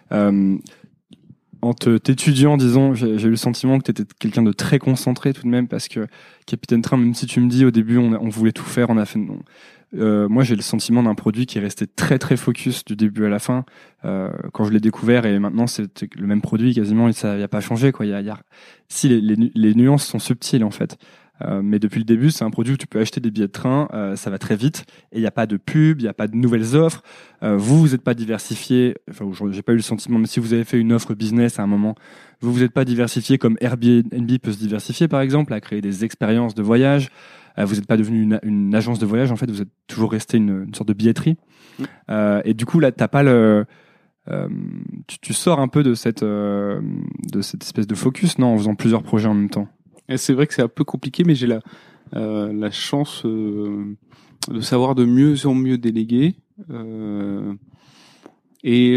En t'étudiant, disons, j'ai eu le sentiment que tu étais quelqu'un de très concentré tout de même, parce que Capitaine Train, même si tu me dis au début on voulait tout faire, on a fait non. Moi, j'ai le sentiment d'un produit qui est resté très très focus du début à la fin. Quand je l'ai découvert, et maintenant c'est le même produit quasiment, ça y a pas changé, quoi. Si les nuances sont subtiles en fait. Mais depuis le début, c'est un produit où tu peux acheter des billets de train, ça va très vite, et il n'y a pas de pub, il n'y a pas de nouvelles offres. Vous n'êtes pas diversifié. Enfin, j'ai pas eu le sentiment, mais si vous avez fait une offre business à un moment, vous n'êtes pas diversifié comme Airbnb peut se diversifier, par exemple, à créer des expériences de voyage. Vous n'êtes pas devenu une agence de voyage, en fait, vous êtes toujours resté une sorte de billetterie. Et du coup, là, t'as pas le... tu sors un peu de cette espèce de focus, non, en faisant plusieurs projets en même temps. Et c'est vrai que c'est un peu compliqué, mais j'ai la chance de savoir de mieux en mieux déléguer et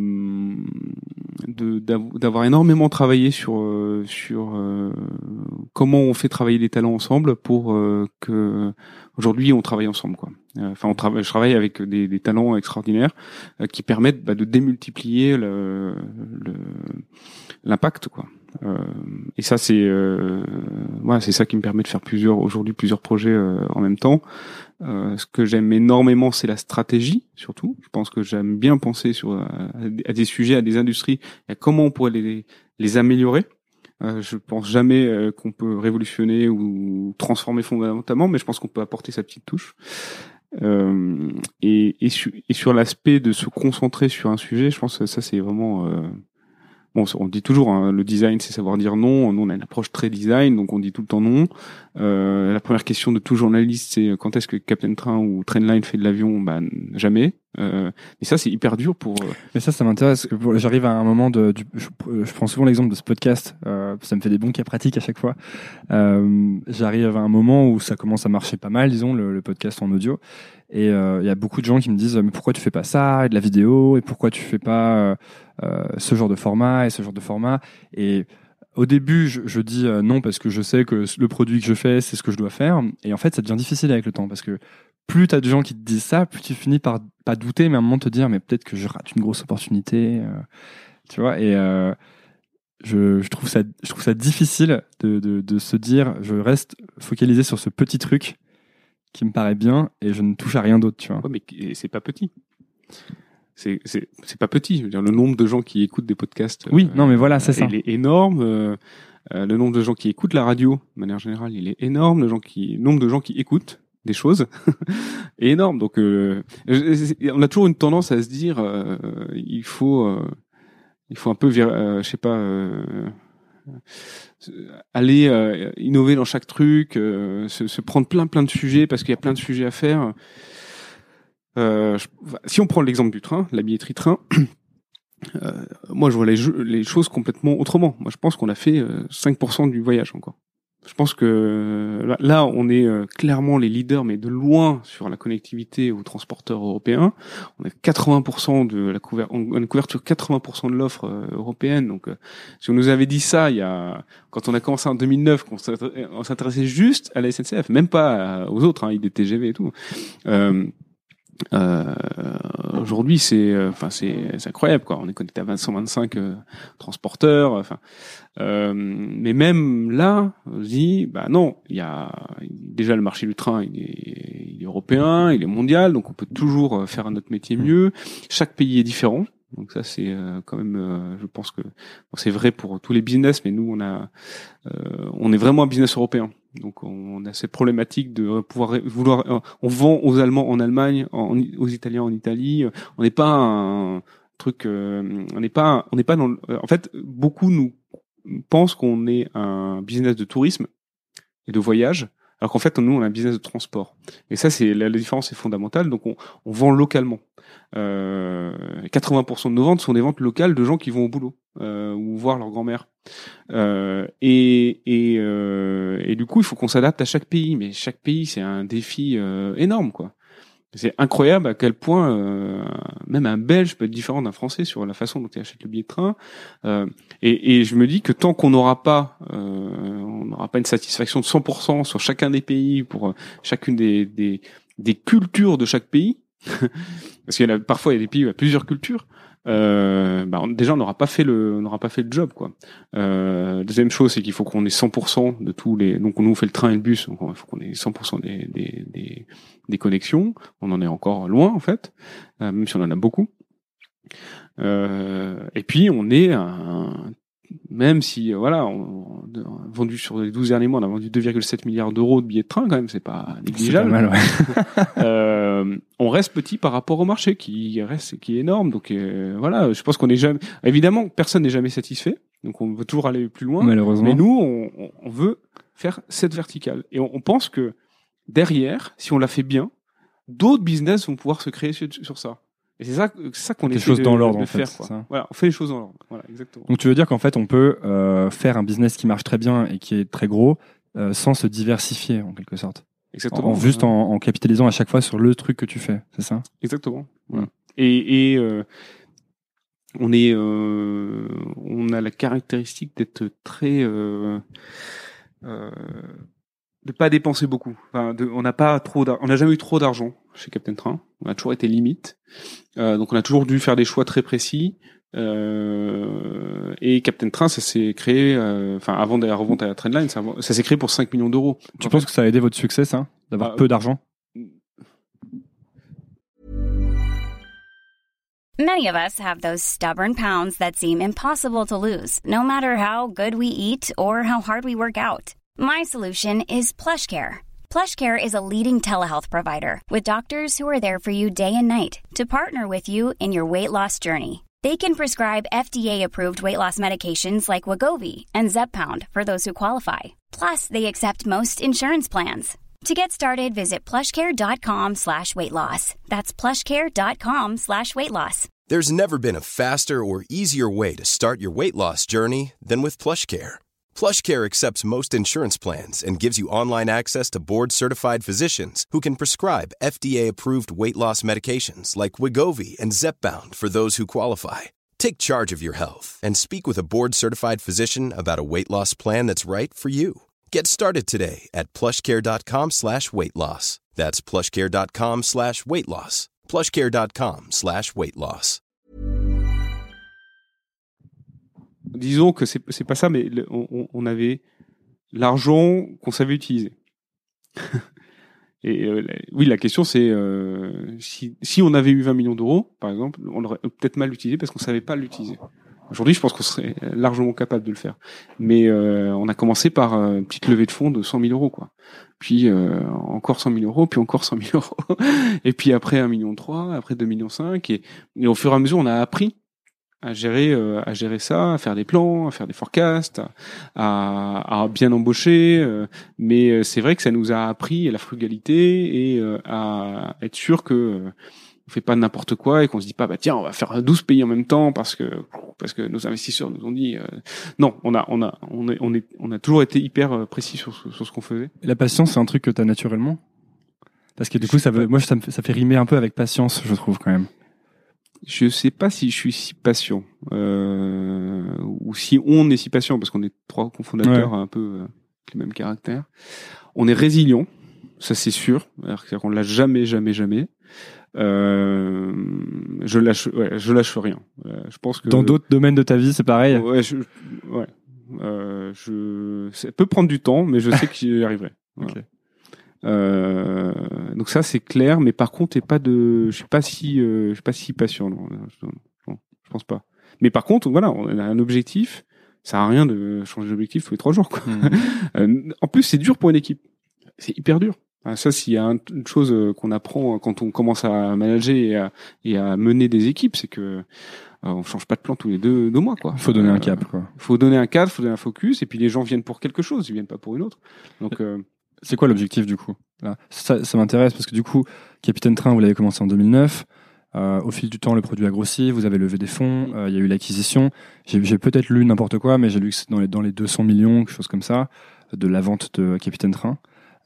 d'avoir énormément travaillé sur comment on fait travailler les talents ensemble pour que aujourd'hui on travaille ensemble, quoi. Enfin, je travaille avec des talents extraordinaires qui permettent de démultiplier l'impact, quoi. Et ça, c'est ça qui me permet de faire plusieurs projets en même temps. Ce que j'aime énormément, c'est la stratégie, surtout. Je pense que j'aime bien penser à des sujets, à des industries, et à comment on pourrait les améliorer. Je pense jamais qu'on peut révolutionner ou transformer fondamentalement, mais je pense qu'on peut apporter sa petite touche. Et sur l'aspect de se concentrer sur un sujet, je pense que ça, c'est vraiment... on dit toujours, hein, le design, c'est savoir dire non. Nous, on a une approche très design, donc on dit tout le temps non. La première question de tout journaliste, c'est quand est-ce que Captain Train ou Trainline fait de l'avion? Jamais. Mais ça, c'est hyper dur pour... Mais ça m'intéresse. J'arrive à un moment je prends souvent l'exemple de ce podcast. Ça me fait des bons cas pratiques à chaque fois. J'arrive à un moment où ça commence à marcher pas mal, disons, le podcast en audio. Et il y a beaucoup de gens qui me disent mais pourquoi tu fais pas ça et de la vidéo, et pourquoi tu fais pas ce genre de format et ce genre de format. Et au début, je dis non, parce que je sais que le produit que je fais, c'est ce que je dois faire. Et en fait, ça devient difficile avec le temps, parce que plus t'as de gens qui te disent ça, plus tu finis par pas douter, mais à un moment te dire mais peut-être que je rate une grosse opportunité, tu vois. Et je trouve ça difficile de se dire je reste focalisé sur ce petit truc qui me paraît bien et je ne touche à rien d'autre, tu vois. Ouais, mais c'est pas petit. C'est pas petit. Je veux dire, le nombre de gens qui écoutent des podcasts. Oui, non, mais voilà, c'est ça. Il est énorme. Le nombre de gens qui écoutent la radio, de manière générale, il est énorme. Le nombre de gens qui écoutent des choses est énorme. Donc, on a toujours une tendance à se dire, il faut un peu, aller innover dans chaque truc, se prendre plein de sujets parce qu'il y a plein de sujets à faire. Si on prend l'exemple du train, la billetterie train, moi je vois les choses complètement autrement. Moi je pense qu'on a fait 5% du voyage encore. Je pense que là on est clairement les leaders, mais de loin, sur la connectivité aux transporteurs européens. On a 80% de la couverture, 80% de l'offre européenne. Donc si on nous avait dit ça quand on a commencé en 2009, qu'on s'intéressait juste à la SNCF, même pas aux autres, IDTGV et tout. Aujourd'hui, c'est incroyable, quoi. On est connecté à 125 transporteurs. Mais même là, on se dit, bah non, il y a déjà le marché du train, il est européen, il est mondial, donc on peut toujours faire notre métier mieux. Chaque pays est différent. Donc ça, c'est quand même, je pense que c'est vrai pour tous les business, mais nous, on est vraiment un business européen. Donc on a cette problématique de on vend aux Allemands en Allemagne, aux Italiens en Italie. On n'est pas un truc, on n'est pas dans. En fait, beaucoup nous pensent qu'on est un business de tourisme et de voyage, alors qu'en fait nous on a un business de transport. Et ça, c'est la différence est fondamentale. Donc on vend localement. 80% de nos ventes sont des ventes locales de gens qui vont au boulot ou voir leur grand-mère. Et du coup, il faut qu'on s'adapte à chaque pays. Mais chaque pays, c'est un défi énorme, quoi. C'est incroyable à quel point même un Belge peut être différent d'un Français sur la façon dont il achète le billet de train. Et je me dis que tant qu'on n'aura pas une satisfaction de 100% sur chacun des pays pour chacune des cultures de chaque pays, parce qu'il y a parfois il y a des pays où il y a plusieurs cultures. Déjà on n'aura pas fait le job, quoi. Deuxième chose, c'est qu'il faut qu'on ait 100% de tous les, donc nous on fait le train et le bus, donc il faut qu'on ait 100% des connexions. On en est encore loin, en fait, même si on en a beaucoup. Et puis on est même si voilà, on a vendu sur les 12 derniers mois, on a vendu 2,7 milliards d'euros de billets de train, quand même, c'est pas négligeable. C'est pas mal, ouais. On reste petit par rapport au marché qui est énorme. Donc voilà, je pense qu'on est jamais, évidemment, personne n'est jamais satisfait. Donc on veut toujours aller plus loin. Malheureusement. Mais nous, on veut faire cette verticale. Et on pense que derrière, si on la fait bien, d'autres business vont pouvoir se créer sur ça. Et c'est ça qu'on essaie de faire, quoi. Voilà, on fait les choses dans l'ordre. Voilà, exactement. Donc tu veux dire qu'en fait, on peut faire un business qui marche très bien et qui est très gros sans se diversifier, en quelque sorte. Exactement. Juste en capitalisant à chaque fois sur le truc que tu fais, c'est ça? Exactement. Ouais. Et on a la caractéristique d'être très de pas dépenser beaucoup. Enfin, on n'a jamais eu trop d'argent chez Captain Train. On a toujours été limite. Donc on a toujours dû faire des choix très précis. Et Captain Train, ça s'est créé, avant d'aller revendre à la Trendline, ça s'est créé pour 5 millions d'euros. Tu penses que ça a aidé votre succès, ça, d'avoir peu d'argent? Many of us have those stubborn pounds that seem impossible to lose, no matter how good we eat or how hard we work out. My solution is PlushCare. PlushCare is a leading telehealth provider with doctors who are there for you day and night to partner with you in your weight loss journey. They can prescribe FDA-approved weight loss medications like Wegovy and Zepbound for those who qualify. Plus, they accept most insurance plans. To get started, visit plushcare.com/weightloss. That's plushcare.com/weightloss. There's never been a faster or easier way to start your weight loss journey than with PlushCare. PlushCare accepts most insurance plans and gives you online access to board-certified physicians who can prescribe FDA-approved weight loss medications like Wegovy and Zepbound for those who qualify. Take charge of your health and speak with a board-certified physician about a weight loss plan that's right for you. Get started today at plushcare.com/weightloss. That's plushcare.com/weightloss. plushcare.com/weightloss. Disons que c'est pas ça, mais on avait l'argent qu'on savait utiliser. Et oui, la question c'est si on avait eu 20 millions d'euros, par exemple, on l'aurait peut-être mal utilisé parce qu'on savait pas l'utiliser. Aujourd'hui, je pense qu'on serait largement capable de le faire. Mais on a commencé par une petite levée de fonds de 100 000 euros, quoi. Puis encore 100 000 euros, puis encore 100 000 euros. Et puis après 1,3 million, après 2,5 millions. Et au fur et à mesure, on a appris à gérer ça, à faire des plans, à faire des forecasts, à bien embaucher. Mais c'est vrai que ça nous a appris à la frugalité et à être sûr que on fait pas n'importe quoi et qu'on se dit pas tiens, on va faire 12 pays en même temps parce que nos investisseurs nous ont dit non. On a toujours été hyper précis sur ce qu'on faisait. La patience, c'est un truc que tu as naturellement, parce que du coup ça fait rimer un peu avec patience, je trouve, quand même. Je sais pas si je suis si patient ou si on est si patient, parce qu'on est 3 cofondateurs un peu avec le même caractère. On est résilient, ça c'est sûr. C'est-à-dire qu'on l'a jamais. je lâche rien. Je pense que dans d'autres domaines de ta vie, c'est pareil. Ça peut prendre du temps, mais je sais que j'y arriverai. Voilà. Okay. Donc ça c'est clair, mais par contre, je suis pas si patient. Non, je pense pas. Mais par contre, voilà, on a un objectif. Ça sert à rien de changer d'objectif tous les 3 jours, quoi. En plus, c'est dur pour une équipe. C'est hyper dur. Ça, s'il y a une chose qu'on apprend quand on commence à manager et à mener des équipes, c'est que on change pas de plan tous les 2 mois, quoi. Faut donner un cap, quoi. Faut donner un cadre, faut donner un focus, et puis les gens viennent pour quelque chose, ils viennent pas pour une autre. Donc, c'est quoi l'objectif du coup là? Ça m'intéresse parce que du coup, Capitaine Train, vous l'avez commencé en 2009. Au fil du temps, le produit a grossi, vous avez levé des fonds, il y a eu l'acquisition. J'ai peut-être lu n'importe quoi, mais j'ai lu que c'est dans les 200 millions, quelque chose comme ça, de la vente de Capitaine Train.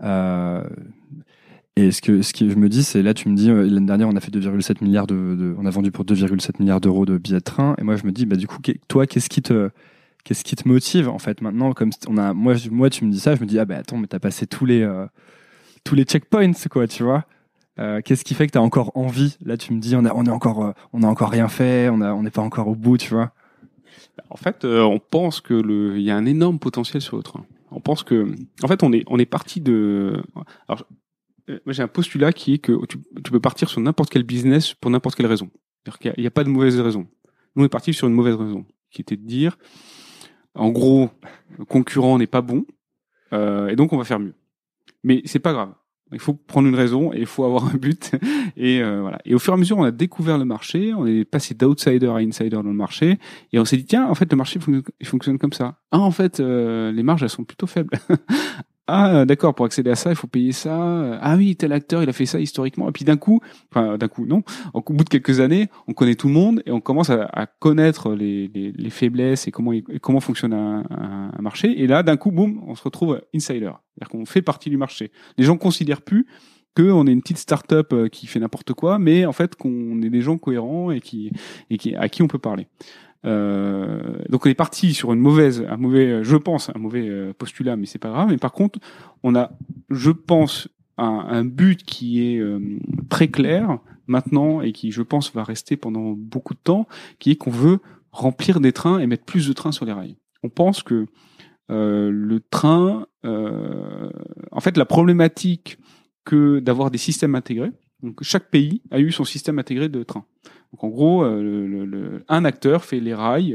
Et ce que je me dis, c'est là, tu me dis, l'année dernière, on a fait 2,7 milliards on a vendu pour 2,7 milliards d'euros de billets de train. Et moi, je me dis, bah, du coup, toi, qu'est-ce qui te motive, en fait, maintenant, comme moi, tu me dis ça, je me dis, ah, bah, attends, mais t'as passé tous les checkpoints, quoi, tu vois. Qu'est-ce qui fait que t'as encore envie? Là, tu me dis, on a encore rien fait, on n'est pas encore au bout, tu vois. En fait, on pense que il y a un énorme potentiel sur le train. On pense que, en fait, on est parti de. Alors, moi, j'ai un postulat qui est que tu peux partir sur n'importe quel business pour n'importe quelle raison. C'est-à-dire qu'il n'y a pas de mauvaise raison. Nous, on est parti sur une mauvaise raison, qui était de dire, en gros, le concurrent n'est pas bon, et donc on va faire mieux. Mais c'est pas grave. Il faut prendre une raison et il faut avoir un but. Et voilà. Et au fur et à mesure, on a découvert le marché, on est passé d'outsider à insider dans le marché, et on s'est dit tiens, en fait, le marché il fonctionne comme ça. Ah, en fait, les marges elles sont plutôt faibles. Ah, d'accord, pour accéder à ça, il faut payer ça. Ah oui, tel acteur, il a fait ça historiquement. Et puis d'un coup, non. Au bout de quelques années, on connaît tout le monde et on commence à connaître les faiblesses et comment fonctionne un marché. Et là, d'un coup, boum, on se retrouve insider. C'est-à-dire qu'on fait partie du marché. Les gens considèrent plus qu'on est une petite start-up qui fait n'importe quoi, mais en fait qu'on est des gens cohérents et à qui on peut parler. Donc on est parti sur un mauvais postulat, mais c'est pas grave. Mais par contre, on a, je pense, un but qui est très clair maintenant et qui, je pense, va rester pendant beaucoup de temps, qui est qu'on veut remplir des trains et mettre plus de trains sur les rails. On pense que le train, en fait, la problématique que d'avoir des systèmes intégrés. Donc chaque pays a eu son système intégré de train. Donc en gros, un acteur fait les rails,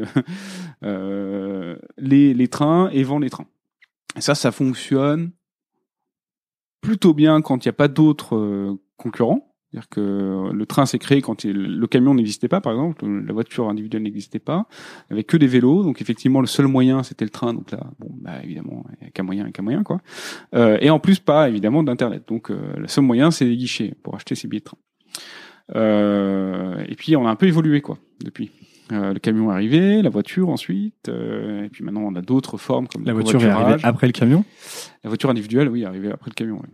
les trains et vend les trains. Et ça fonctionne plutôt bien quand il n'y a pas d'autres concurrents. C'est-à-dire que le train s'est créé quand le camion n'existait pas, par exemple, la voiture individuelle n'existait pas, il n'y avait que des vélos, donc effectivement le seul moyen c'était le train, donc là, bon, bah évidemment, il n'y a qu'un moyen, quoi. Et en plus pas évidemment d'internet, donc le seul moyen c'est les guichets pour acheter ses billets de train. Et puis on a un peu évolué, quoi, depuis. Le camion est arrivé, la voiture ensuite, et puis maintenant on a d'autres formes comme la voiture est arrivée après le camion. La voiture individuelle, oui, est arrivée après le camion. Oui.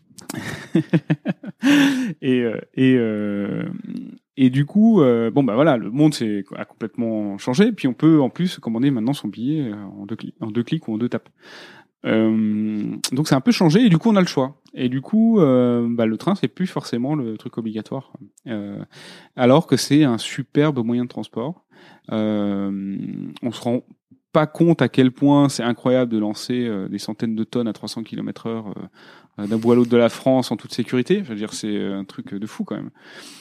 et du coup, bon bah voilà, le monde a complètement changé. Puis on peut en plus commander maintenant son billet en deux clics ou en 2 tapes. Donc c'est un peu changé et du coup on a le choix. Et du coup, le train c'est plus forcément le truc obligatoire, alors que c'est un superbe moyen de transport. On se rend pas compte à quel point c'est incroyable de lancer des centaines de tonnes à 300 km/h d'un bout à l'autre de la France en toute sécurité. Je veux dire, c'est un truc de fou quand même.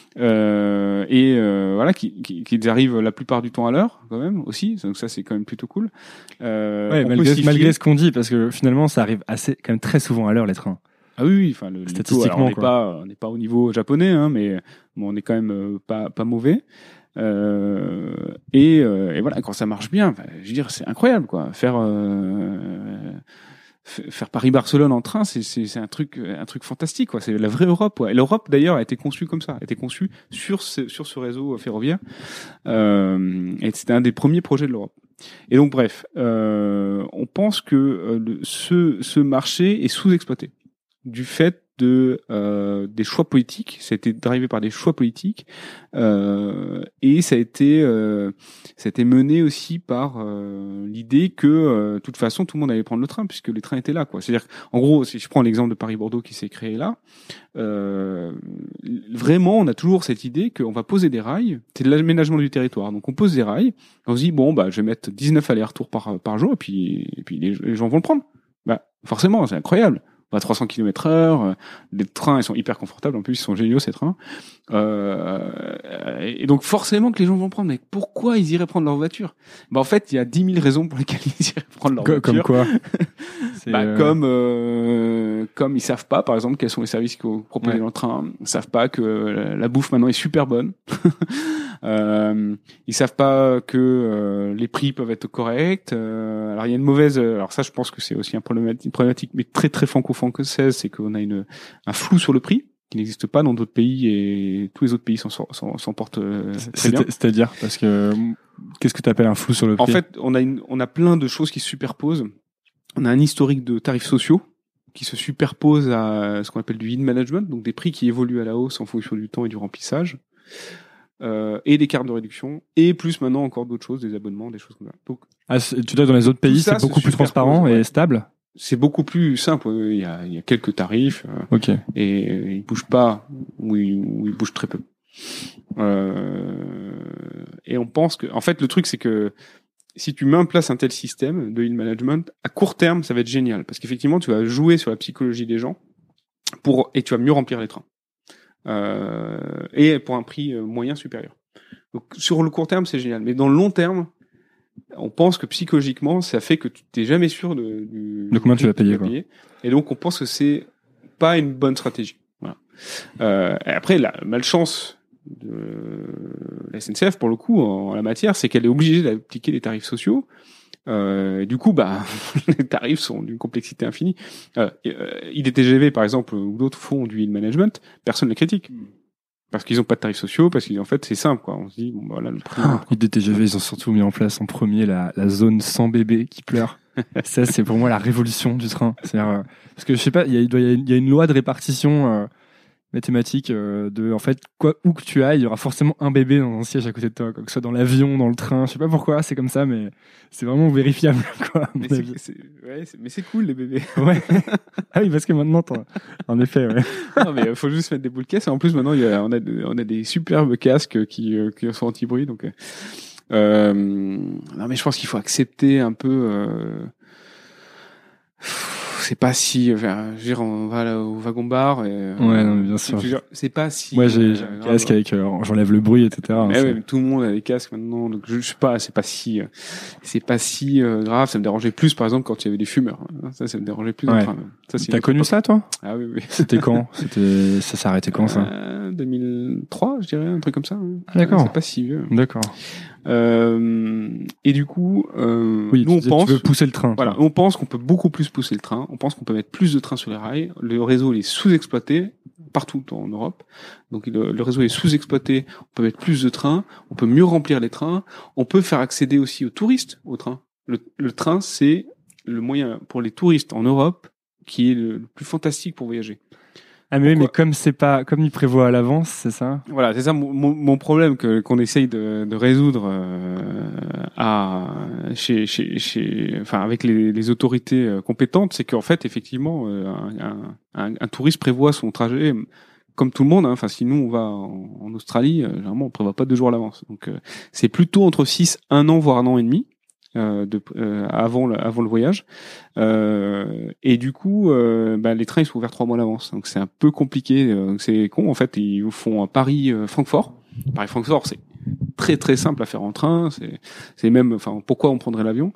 Voilà, qu'ils arrivent la plupart du temps à l'heure quand même aussi. Donc ça, c'est quand même plutôt cool. Ouais, malgré ce qu'on dit, parce que finalement, ça arrive quand même très souvent à l'heure les trains. Ah oui, enfin statistiquement, on n'est pas au niveau japonais, hein, mais bon, on est quand même pas mauvais. Et voilà, quand ça marche bien, je veux dire, c'est incroyable, quoi. Faire Paris-Barcelone en train, c'est un truc fantastique, quoi. C'est la vraie Europe, quoi. Et l'Europe, d'ailleurs, a été conçue comme ça, a été conçue sur ce réseau ferroviaire. Et c'était un des premiers projets de l'Europe. Et donc, bref, on pense que ce marché est sous-exploité du fait des choix politiques. Ça a été drivé par des choix politiques et ça a été mené aussi par l'idée que de toute façon tout le monde allait prendre le train puisque les trains étaient là, quoi. C'est-à-dire en gros, si je prends l'exemple de Paris-Bordeaux qui s'est créé là, vraiment on a toujours cette idée qu'on va poser des rails. C'est de l'aménagement du territoire. Donc on pose des rails. On se dit bon bah je vais mettre 19 allers-retours par jour et puis les gens vont le prendre. Bah forcément c'est incroyable. À 300 km/h, les trains ils sont hyper confortables, en plus ils sont géniaux ces trains. Et donc forcément que les gens vont prendre. Mais pourquoi ils iraient prendre leur voiture ? Bah en fait il y a 10 000 raisons pour lesquelles ils iraient prendre leur voiture. Comme quoi Comme ils savent pas par exemple quels sont les services qu'on propose dans le train. Ils savent pas que la bouffe maintenant est super bonne. Ils savent pas que les prix peuvent être corrects. Alors il y a une mauvaise. Alors ça je pense que c'est aussi un problématique, mais très très franco-française, c'est qu'on a un flou sur le prix qui n'existe pas dans d'autres pays et tous les autres pays s'en portent très bien. C'est-à-dire parce que qu'est-ce que tu appelles un flou sur le prix ? En fait, on a plein de choses qui se superposent. On a un historique de tarifs sociaux qui se superpose à ce qu'on appelle du yield management, donc des prix qui évoluent à la hausse en fonction du temps et du remplissage. Et des cartes de réduction, et plus maintenant encore d'autres choses, des abonnements, des choses comme ça. Donc, tu dis dans les autres pays, c'est beaucoup plus transparent et stable ? C'est beaucoup plus simple. Il y a quelques tarifs, et ils bougent pas, ou ils bougent très peu. Et on pense que, en fait, le truc c'est que si tu mets en place un tel système de yield management, à court terme, ça va être génial, parce qu'effectivement, tu vas jouer sur la psychologie des gens et tu vas mieux remplir les trains. Et pour un prix moyen supérieur. Donc sur le court terme c'est génial, mais dans le long terme on pense que psychologiquement ça fait que tu t'es jamais sûr de combien tu vas payer, quoi. Et donc on pense que c'est pas une bonne stratégie. Voilà. Et après la malchance de la SNCF pour le coup en la matière, c'est qu'elle est obligée d'appliquer les tarifs sociaux. Du coup, les tarifs sont d'une complexité infinie. IDTGV, par exemple, ou d'autres font du yield management, personne ne les critique. Parce qu'ils n'ont pas de tarifs sociaux, parce qu'en fait, c'est simple, quoi. On se dit, bon, bah, voilà, le prix. IDTGV, ils ont surtout mis en place en premier la zone sans bébé qui pleure. Ça, c'est pour moi la révolution du train. C'est-à-dire, parce que je sais pas, il y a une loi de répartition, mathématique en fait où que tu ailles il y aura forcément un bébé dans un siège à côté de toi, que ce soit dans l'avion, dans le train, je sais pas pourquoi c'est comme ça, mais c'est vraiment vérifiable, quoi. Mais c'est cool les bébés. Ouais. Ah oui, parce que maintenant en effet, ouais. Non mais faut juste mettre des boules de caisse, et en plus maintenant on a des superbes casques qui sont anti-bruit, donc non mais je pense qu'il faut accepter un peu c'est pas si, enfin, je veux dire, on va là, au wagon-bar et... ouais, non, bien sûr. C'est pas si... Moi, j'ai un casque avec, j'enlève le bruit, etc. Mais ouais, mais tout le monde a des casques maintenant, donc je sais pas, c'est pas si grave. Ça me dérangeait plus, par exemple, quand il y avait des fumeurs. Ça me dérangeait plus. Ouais. T'as connu ça, toi? Ah oui, oui. C'était quand? Ça s'est arrêté quand, ça? 2003, je dirais, un truc comme ça. Ah, d'accord. C'est pas si vieux. D'accord. Et du coup, oui, nous on pense, tu veux pousser le train. Voilà, on pense qu'on peut beaucoup plus pousser le train. On pense qu'on peut mettre plus de trains sur les rails. Le réseau il est sous-exploité partout en Europe. Donc le réseau est sous-exploité. On peut mettre plus de trains. On peut mieux remplir les trains. On peut faire accéder aussi aux touristes au train. Le train c'est le moyen pour les touristes en Europe qui est le plus fantastique pour voyager. Ah mais oui, mais comme il prévoit à l'avance, c'est ça. Voilà, c'est ça mon problème qu'on essaye de résoudre avec les autorités compétentes, c'est qu'en fait effectivement un touriste prévoit son trajet comme tout le monde. Enfin, si nous on va en Australie, généralement on prévoit pas 2 jours à l'avance. Donc c'est plutôt entre 1 an voire 1 an et demi. Avant le voyage, et du coup les trains ils sont ouverts 3 mois à l'avance, donc c'est un peu compliqué, c'est con en fait. Ils font Paris-Francfort. Paris-Francfort c'est très très simple à faire en train, c'est même, enfin pourquoi on prendrait l'avion,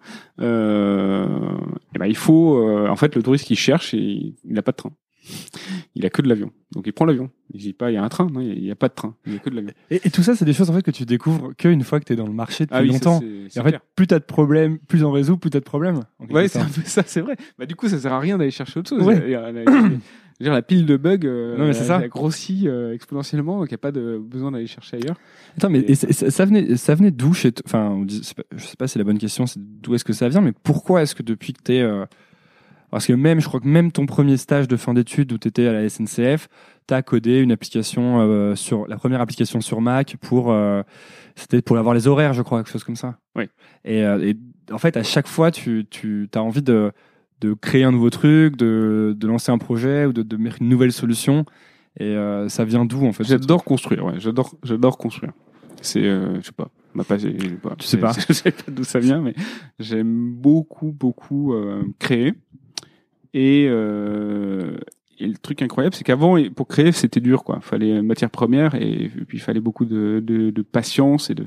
il faut en fait le touriste qui cherche, et il n'a pas de train. Il a que de l'avion, donc il prend l'avion. Il dit pas il y a un train, non, il y a pas de train, il y a que de l'avion. Et tout ça, c'est des choses en fait que tu découvres qu'une fois que t'es dans le marché depuis longtemps. C'est et en fait, plus t'as de problèmes, plus on résout, plus t'as de problèmes. Ouais, c'est un peu ça, c'est vrai. Du coup, ça sert à rien d'aller chercher autre chose. Ouais. La pile de bugs, non, mais c'est ça. a grossi exponentiellement, donc il n'y a pas de besoin d'aller chercher ailleurs. Attends, mais ça venait d'où chez toi? Enfin, je sais pas si c'est la bonne question, c'est d'où est-ce que ça vient, mais pourquoi est-ce que depuis que t'es Parce que je crois que même ton premier stage de fin d'études où tu étais à la SNCF, tu as codé une application la première application sur Mac c'était pour avoir les horaires, je crois, quelque chose comme ça. Oui. Et en fait, à chaque fois, tu as envie de créer un nouveau truc, de lancer un projet ou de mettre une nouvelle solution. Et ça vient d'où, en fait? J'adore construire, ouais. J'adore construire. C'est, je sais pas. Tu sais pas. Je sais pas d'où ça vient, mais j'aime beaucoup créer. Et le truc incroyable, c'est qu'avant, pour créer, c'était dur, quoi. Fallait une matière première et puis il fallait beaucoup de patience et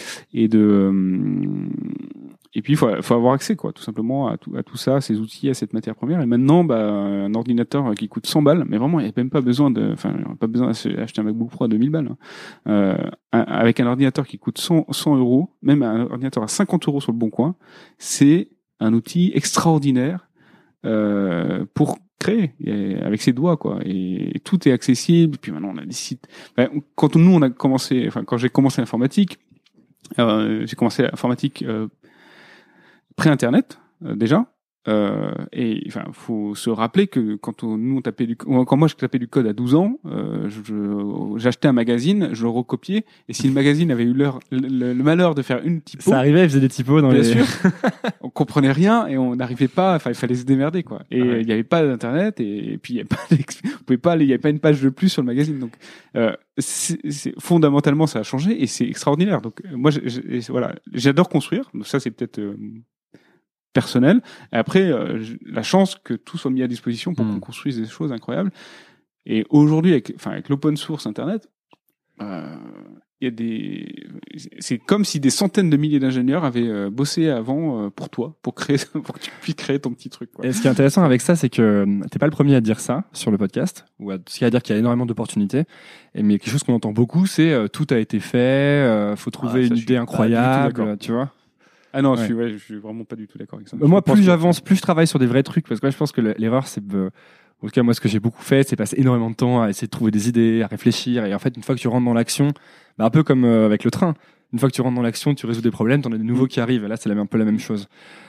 puis il faut avoir accès, quoi, tout simplement à tout ça, ces outils, à cette matière première. Et maintenant, un ordinateur qui coûte 100 balles, mais vraiment, il n'y a même pas besoin d'acheter un MacBook Pro à 2000 balles. Avec un ordinateur qui coûte 100 euros, même un ordinateur à 50 euros sur le Bon Coin, c'est un outil extraordinaire pour créer avec ses doigts, quoi. Et tout est accessible. Puis maintenant, on a des sites. Quand j'ai commencé l'informatique, j'ai commencé l'informatique pré-internet déjà. Et faut se rappeler que quand moi je tapais du code à 12 ans, j'achetais un magazine, je le recopiais, et si le magazine avait eu le malheur de faire une typo, ça arrivait, il faisait des typos dans bien sûr, on comprenait rien et on n'arrivait pas, il fallait se démerder, quoi. Et il n'y avait pas d'internet, et puis il y avait pas une page de plus sur le magazine, donc fondamentalement ça a changé et c'est extraordinaire. Donc moi voilà, j'adore construire, donc ça c'est peut-être personnel. Et après, la chance que tout soit mis à disposition pour qu'on construise des choses incroyables. Et aujourd'hui, avec l'open source Internet, c'est comme si des centaines de milliers d'ingénieurs avaient bossé avant pour toi, pour que tu puisses créer ton petit truc, quoi. Et ce qui est intéressant avec ça, c'est que t'es pas le premier à dire ça sur le podcast, ou ce qui veut dire qu'il y a énormément d'opportunités. Mais quelque chose qu'on entend beaucoup, c'est tout a été fait, faut trouver une idée incroyable, tu vois. Ah non, je suis vraiment pas du tout d'accord avec ça. Moi, plus j'avance, plus je travaille sur des vrais trucs, parce que je pense que l'erreur, c'est en tout cas, moi, ce que j'ai beaucoup fait, c'est passer énormément de temps à essayer de trouver des idées, à réfléchir. Et en fait, une fois que tu rentres dans l'action, un peu comme avec le train, une fois que tu rentres dans l'action, tu résous des problèmes, t'en as des nouveaux qui arrivent. Et là, c'est un peu la même chose.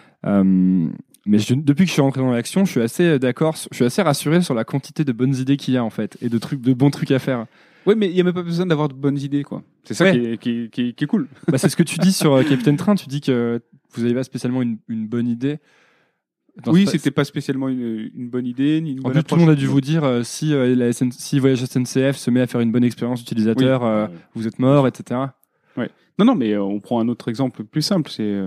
Mais depuis que je suis rentré dans l'action, je suis assez d'accord, je suis assez rassuré sur la quantité de bonnes idées qu'il y a, en fait, et de bons trucs à faire. Oui, mais il n'y a même pas besoin d'avoir de bonnes idées, quoi. C'est ça qui est cool. C'est ce que tu dis sur Capitaine Train. Tu dis que vous n'avez pas spécialement une bonne idée. C'était pas spécialement une bonne idée, ni une bonne approche. Tout le monde a dû vous dire si Voyage SNCF se met à faire une bonne expérience utilisateur, vous êtes mort, etc. Ouais. Non, mais on prend un autre exemple plus simple. C'est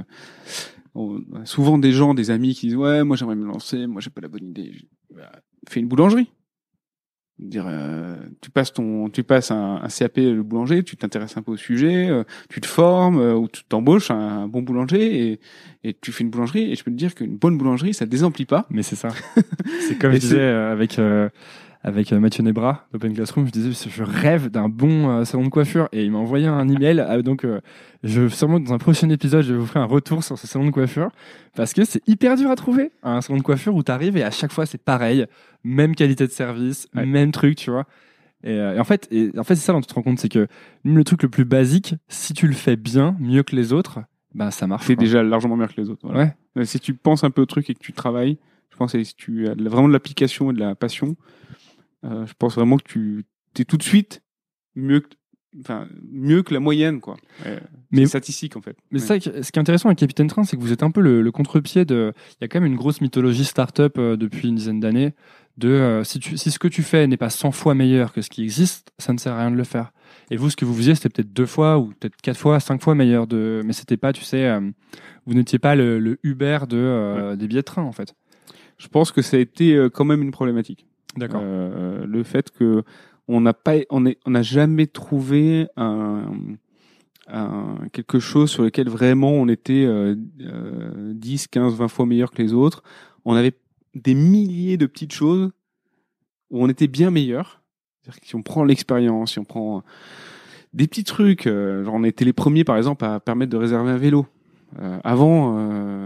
souvent des amis qui disent ouais, moi j'aimerais me lancer, moi j'ai pas la bonne idée. Fais une boulangerie. Dire tu passes un CAP le boulanger, tu t'intéresses un peu au sujet, tu te formes ou tu t'embauches un bon boulanger et tu fais une boulangerie, et je peux te dire qu'une bonne boulangerie ça désemplit pas. Mais c'est ça. C'est comme je disais avec Mathieu Nebra d'Open Classroom, je disais je rêve d'un bon salon de coiffure, et il m'a envoyé un email, donc sûrement dans un prochain épisode je vais vous faire un retour sur ce salon de coiffure, parce que c'est hyper dur à trouver un salon de coiffure où t'arrives et à chaque fois c'est pareil, même qualité de service, même truc, tu vois. Et en fait c'est ça dont tu te rends compte, c'est que même le truc le plus basique, si tu le fais bien, mieux que les autres, ça marche. C'est déjà largement mieux que les autres. Voilà. Ouais. Si tu penses un peu au truc et que tu travailles, je pense que si tu as vraiment de l'application et de la passion, je pense vraiment que tu es tout de suite mieux que la moyenne, quoi. Mais c'est statistique, en fait. Mais ça, ce qui est intéressant avec Capitaine Train, c'est que vous êtes un peu le contre-pied il y a quand même une grosse mythologie start-up depuis une dizaine d'années si ce que tu fais n'est pas 100 fois meilleur que ce qui existe, ça ne sert à rien de le faire. Et vous, ce que vous faisiez, c'était peut-être 2 fois ou peut-être 4 fois, 5 fois meilleur mais c'était pas, tu sais, vous n'étiez pas le Uber des billets de train, en fait. Je pense que ça a été quand même une problématique. D'accord. Le fait que on n'a jamais trouvé quelque chose sur lequel vraiment on était 10, 15, 20 fois meilleur que les autres. On avait des milliers de petites choses où on était bien meilleur. C'est-à-dire que si on prend l'expérience, si on prend des petits trucs, genre on était les premiers par exemple à permettre de réserver un vélo. Avant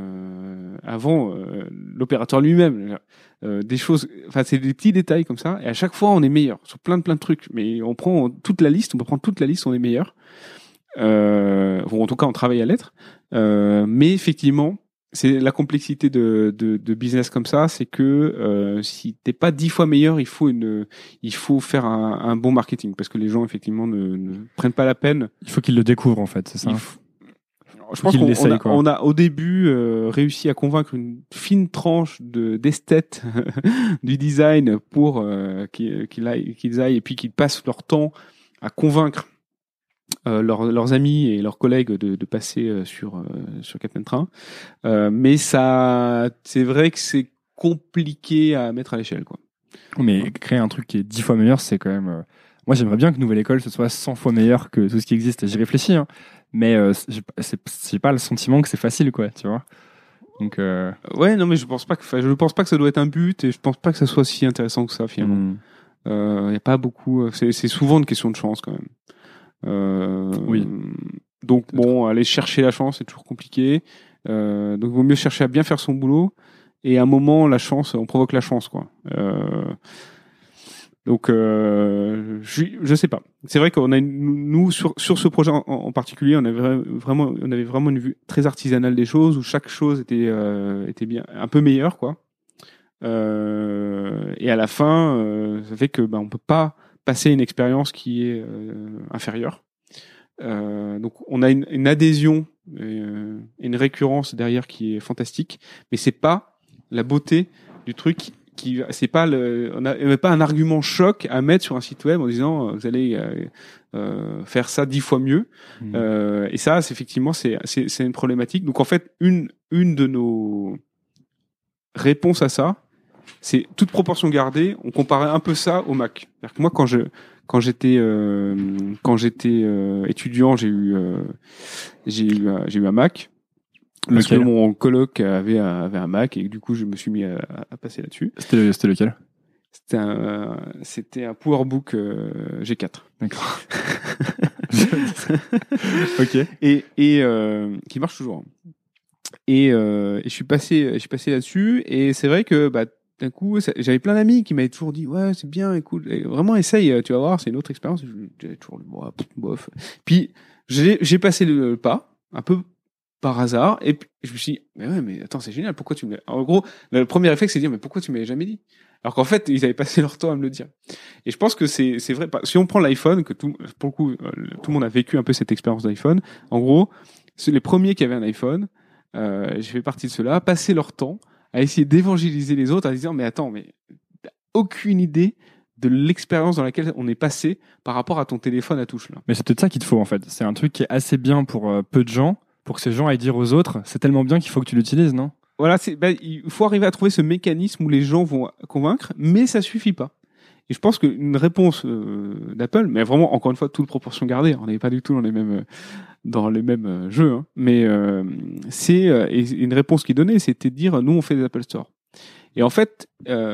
l'opérateur lui-même, des choses, c'est des petits détails comme ça, et à chaque fois on est meilleur sur plein de trucs, mais on prend toute la liste, on est meilleur, en tout cas on travaille à l'être, mais effectivement c'est la complexité de business comme ça, c'est que si t'es pas 10 fois meilleur, il faut faire un bon marketing parce que les gens effectivement ne prennent pas la peine. Il faut qu'ils le découvrent en fait, c'est ça. Je pense qu'on a au début réussi à convaincre une fine tranche d'esthètes du design pour qu'ils aillent et puis qu'ils passent leur temps à convaincre leurs amis et leurs collègues de passer sur Captain Train. Mais ça, c'est vrai que c'est compliqué à mettre à l'échelle, quoi. Mais créer un truc qui est 10 fois meilleur, c'est quand même... Moi, j'aimerais bien que Nouvelle École, ce soit 100 fois meilleur que tout ce qui existe. J'y réfléchis, hein. Mais j'ai pas le sentiment que c'est facile, quoi, tu vois. Donc, ouais, non, mais je pense pas que ça doit être un but et je pense pas que ça soit si intéressant que ça, finalement. Y a pas beaucoup, c'est souvent une question de chance, quand même. Oui. Donc, bon, aller chercher la chance, c'est toujours compliqué. Donc, il vaut mieux chercher à bien faire son boulot. Et à un moment, la chance, on provoque la chance, quoi. Donc, je sais pas. C'est vrai qu'on a nous sur ce projet en particulier, on avait vraiment une vue très artisanale des choses où chaque chose était bien, un peu meilleure, quoi. Et à la fin, ça fait que on peut pas passer une expérience qui est inférieure. Donc, on a une adhésion et une récurrence derrière qui est fantastique, mais c'est pas la beauté du truc. C'est pas on n'a pas un argument choc à mettre sur un site web en disant vous allez faire ça 10 fois mieux. Et ça, c'est effectivement, c'est une problématique. Donc en fait, une de nos réponses à ça, c'est toute proportion gardée. On comparait un peu ça au Mac. C'est-à-dire que moi, quand j'étais étudiant, j'ai eu un Mac. Parce que mon coloc avait un Mac et du coup je me suis mis à passer là-dessus. C'était lequel ? C'était un PowerBook G4. D'accord. Ok. Et qui marche toujours. Et je suis passé là-dessus et c'est vrai que d'un coup j'avais plein d'amis qui m'avaient toujours dit ouais c'est bien, écoute, vraiment essaye, tu vas voir, c'est une autre expérience. J'avais toujours bof. Puis j'ai passé le pas un peu par hasard, et puis je me suis dit, mais attends, c'est génial, pourquoi tu me l'as... En gros, le premier réflexe, c'est de dire, mais pourquoi tu me l'avais jamais dit? Alors qu'en fait, ils avaient passé leur temps à me le dire. Et je pense que c'est vrai. Si on prend l'iPhone, que pour le coup, tout le monde a vécu un peu cette expérience d'iPhone. En gros, c'est les premiers qui avaient un iPhone, j'ai fait partie de ceux-là, passer leur temps à essayer d'évangéliser les autres, à disant, mais attends, mais t'as aucune idée de l'expérience dans laquelle on est passé par rapport à ton téléphone à touche, là. Mais c'est peut-être ça qu'il te faut, en fait. C'est un truc qui est assez bien pour peu de gens, pour que ces gens aillent dire aux autres, c'est tellement bien qu'il faut que tu l'utilises, non ? Voilà, il faut arriver à trouver ce mécanisme où les gens vont convaincre, mais ça suffit pas. Et je pense qu'une réponse d'Apple, mais vraiment, encore une fois, toute proportion gardée, on n'est pas du tout dans les mêmes jeux, hein, mais c'est une réponse qui est donnée, c'était de dire, nous, on fait des Apple Store. Et en fait,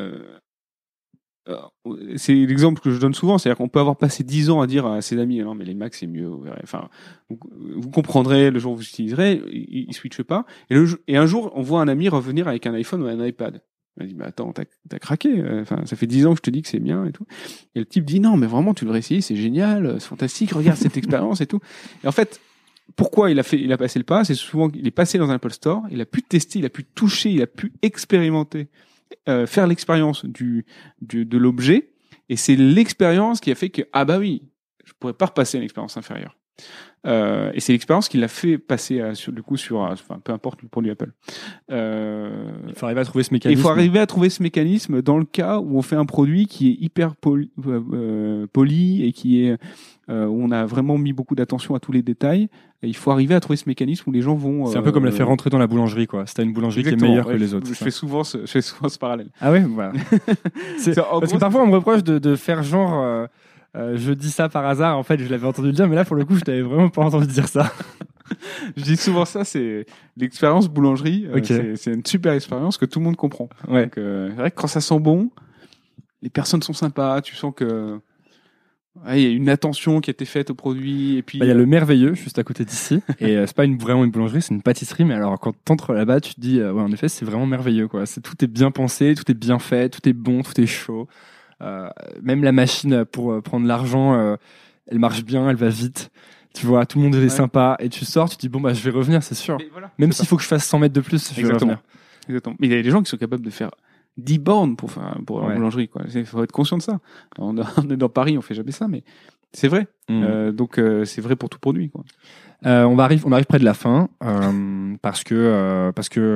c'est l'exemple que je donne souvent, c'est-à-dire qu'on peut avoir passé 10 ans à dire à ses amis, non mais les Macs c'est mieux, vous verrez. Enfin, vous comprendrez le jour où vous utiliserez, ils switchent pas. Et un jour, on voit un ami revenir avec un iPhone ou un iPad. On dit, mais attends, t'as craqué. Enfin, ça fait 10 ans que je te dis que c'est bien et tout. Et le type dit, non, mais vraiment, tu devrais essayer, c'est génial, c'est fantastique, regarde cette expérience et tout. Et en fait, pourquoi il a passé le pas? C'est souvent qu'il est passé dans un Apple Store, il a pu tester, il a pu toucher, il a pu expérimenter. Faire l'expérience de l'objet, et c'est l'expérience qui a fait que oui, je pourrais pas repasser à une expérience inférieure. Et c'est l'expérience qui l'a fait passer sur peu importe le produit Apple. Il faut arriver à trouver ce mécanisme. Il faut arriver à trouver ce mécanisme dans le cas où on fait un produit qui est hyper poli et qui est où on a vraiment mis beaucoup d'attention à tous les détails. Et il faut arriver à trouver ce mécanisme où les gens vont. C'est un peu comme la faire rentrer dans la boulangerie, quoi. Si t'as une boulangerie qui est meilleure que les autres. Je fais souvent ce parallèle. Ah ouais, voilà. Parce que parfois on me reproche de faire genre. Je dis ça par hasard, en fait je l'avais entendu le dire, mais là pour le coup je t'avais vraiment pas entendu dire ça. Je dis souvent ça, c'est l'expérience boulangerie. Okay. C'est une super expérience que tout le monde comprend. Ouais. Donc, c'est vrai que quand ça sent bon, les personnes sont sympas, tu sens que il y a une attention qui a été faite au produit. Et puis il y a le Merveilleux juste à côté d'ici, et c'est pas vraiment une boulangerie, c'est une pâtisserie, mais alors quand t'entres là-bas, tu te dis ouais, en effet c'est vraiment merveilleux, quoi. Tout est bien pensé, tout est bien fait, tout est bon, tout est chaud. Même la machine pour prendre l'argent, elle marche bien, elle va vite. Tu vois, tout le monde est sympa et tu sors, tu te dis bon bah je vais revenir, c'est sûr. Voilà, même s'il faut que je fasse 100 mètres de plus, je vais revenir. Exactement. Mais il y a des gens qui sont capables de faire 10 bornes pour la boulangerie, quoi. Il faut être conscient de ça. On est dans Paris, on fait jamais ça, mais c'est vrai. Donc c'est vrai pour tout produit, quoi. On arrive près de la fin parce que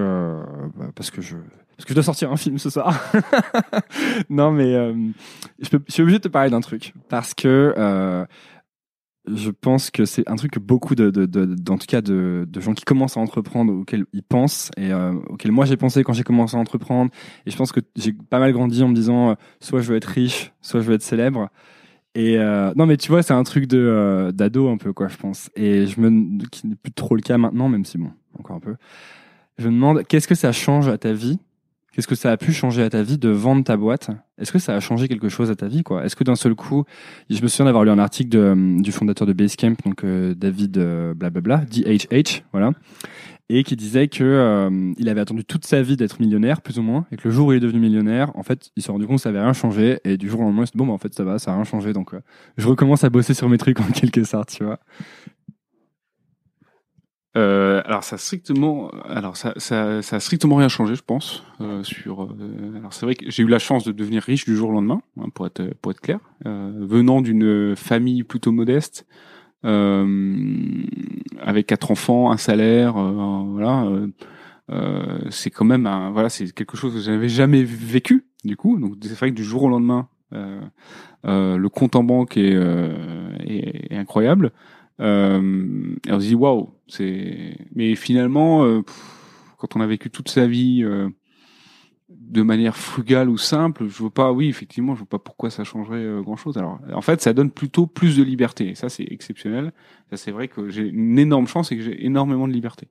je dois sortir un film ce soir. Non mais je suis obligé de te parler d'un truc parce que je pense que c'est un truc que beaucoup en tout cas de gens qui commencent à entreprendre, auxquels ils pensent et auxquels moi j'ai pensé quand j'ai commencé à entreprendre. Et je pense que j'ai pas mal grandi en me disant soit je veux être riche, soit je veux être célèbre. Et non mais tu vois, c'est un truc d'ado un peu, quoi, je pense. Et qui n'est plus trop le cas maintenant, même si bon, encore un peu. Je me demande, qu'est-ce que ça change à ta vie? Qu'est-ce que ça a pu changer à ta vie de vendre ta boîte? Est-ce que ça a changé quelque chose à ta vie, quoi? Est-ce que d'un seul coup, je me souviens d'avoir lu un article du fondateur de Basecamp, donc David blablabla, DHH, voilà, et qui disait que il avait attendu toute sa vie d'être millionnaire, plus ou moins, et que le jour où il est devenu millionnaire, en fait, il s'est rendu compte que ça avait rien changé, et du jour au lendemain, il s'est dit bon, bah, en fait, ça va, ça a rien changé, donc je recommence à bosser sur mes trucs en quelque sorte, tu vois. Alors ça a strictement rien changé, je pense. Alors c'est vrai que j'ai eu la chance de devenir riche du jour au lendemain, hein, pour être clair, venant d'une famille plutôt modeste, avec 4 enfants, un salaire, voilà. C'est quand même c'est quelque chose que je n'avais jamais vécu, du coup. Donc c'est vrai que du jour au lendemain, le compte en banque est incroyable. Et on se dit waouh, mais finalement quand on a vécu toute sa vie de manière frugale ou simple, je vois pas pourquoi ça changerait grand chose. Alors en fait, ça donne plutôt plus de liberté, et ça c'est exceptionnel. Ça c'est vrai que j'ai une énorme chance et que j'ai énormément de liberté.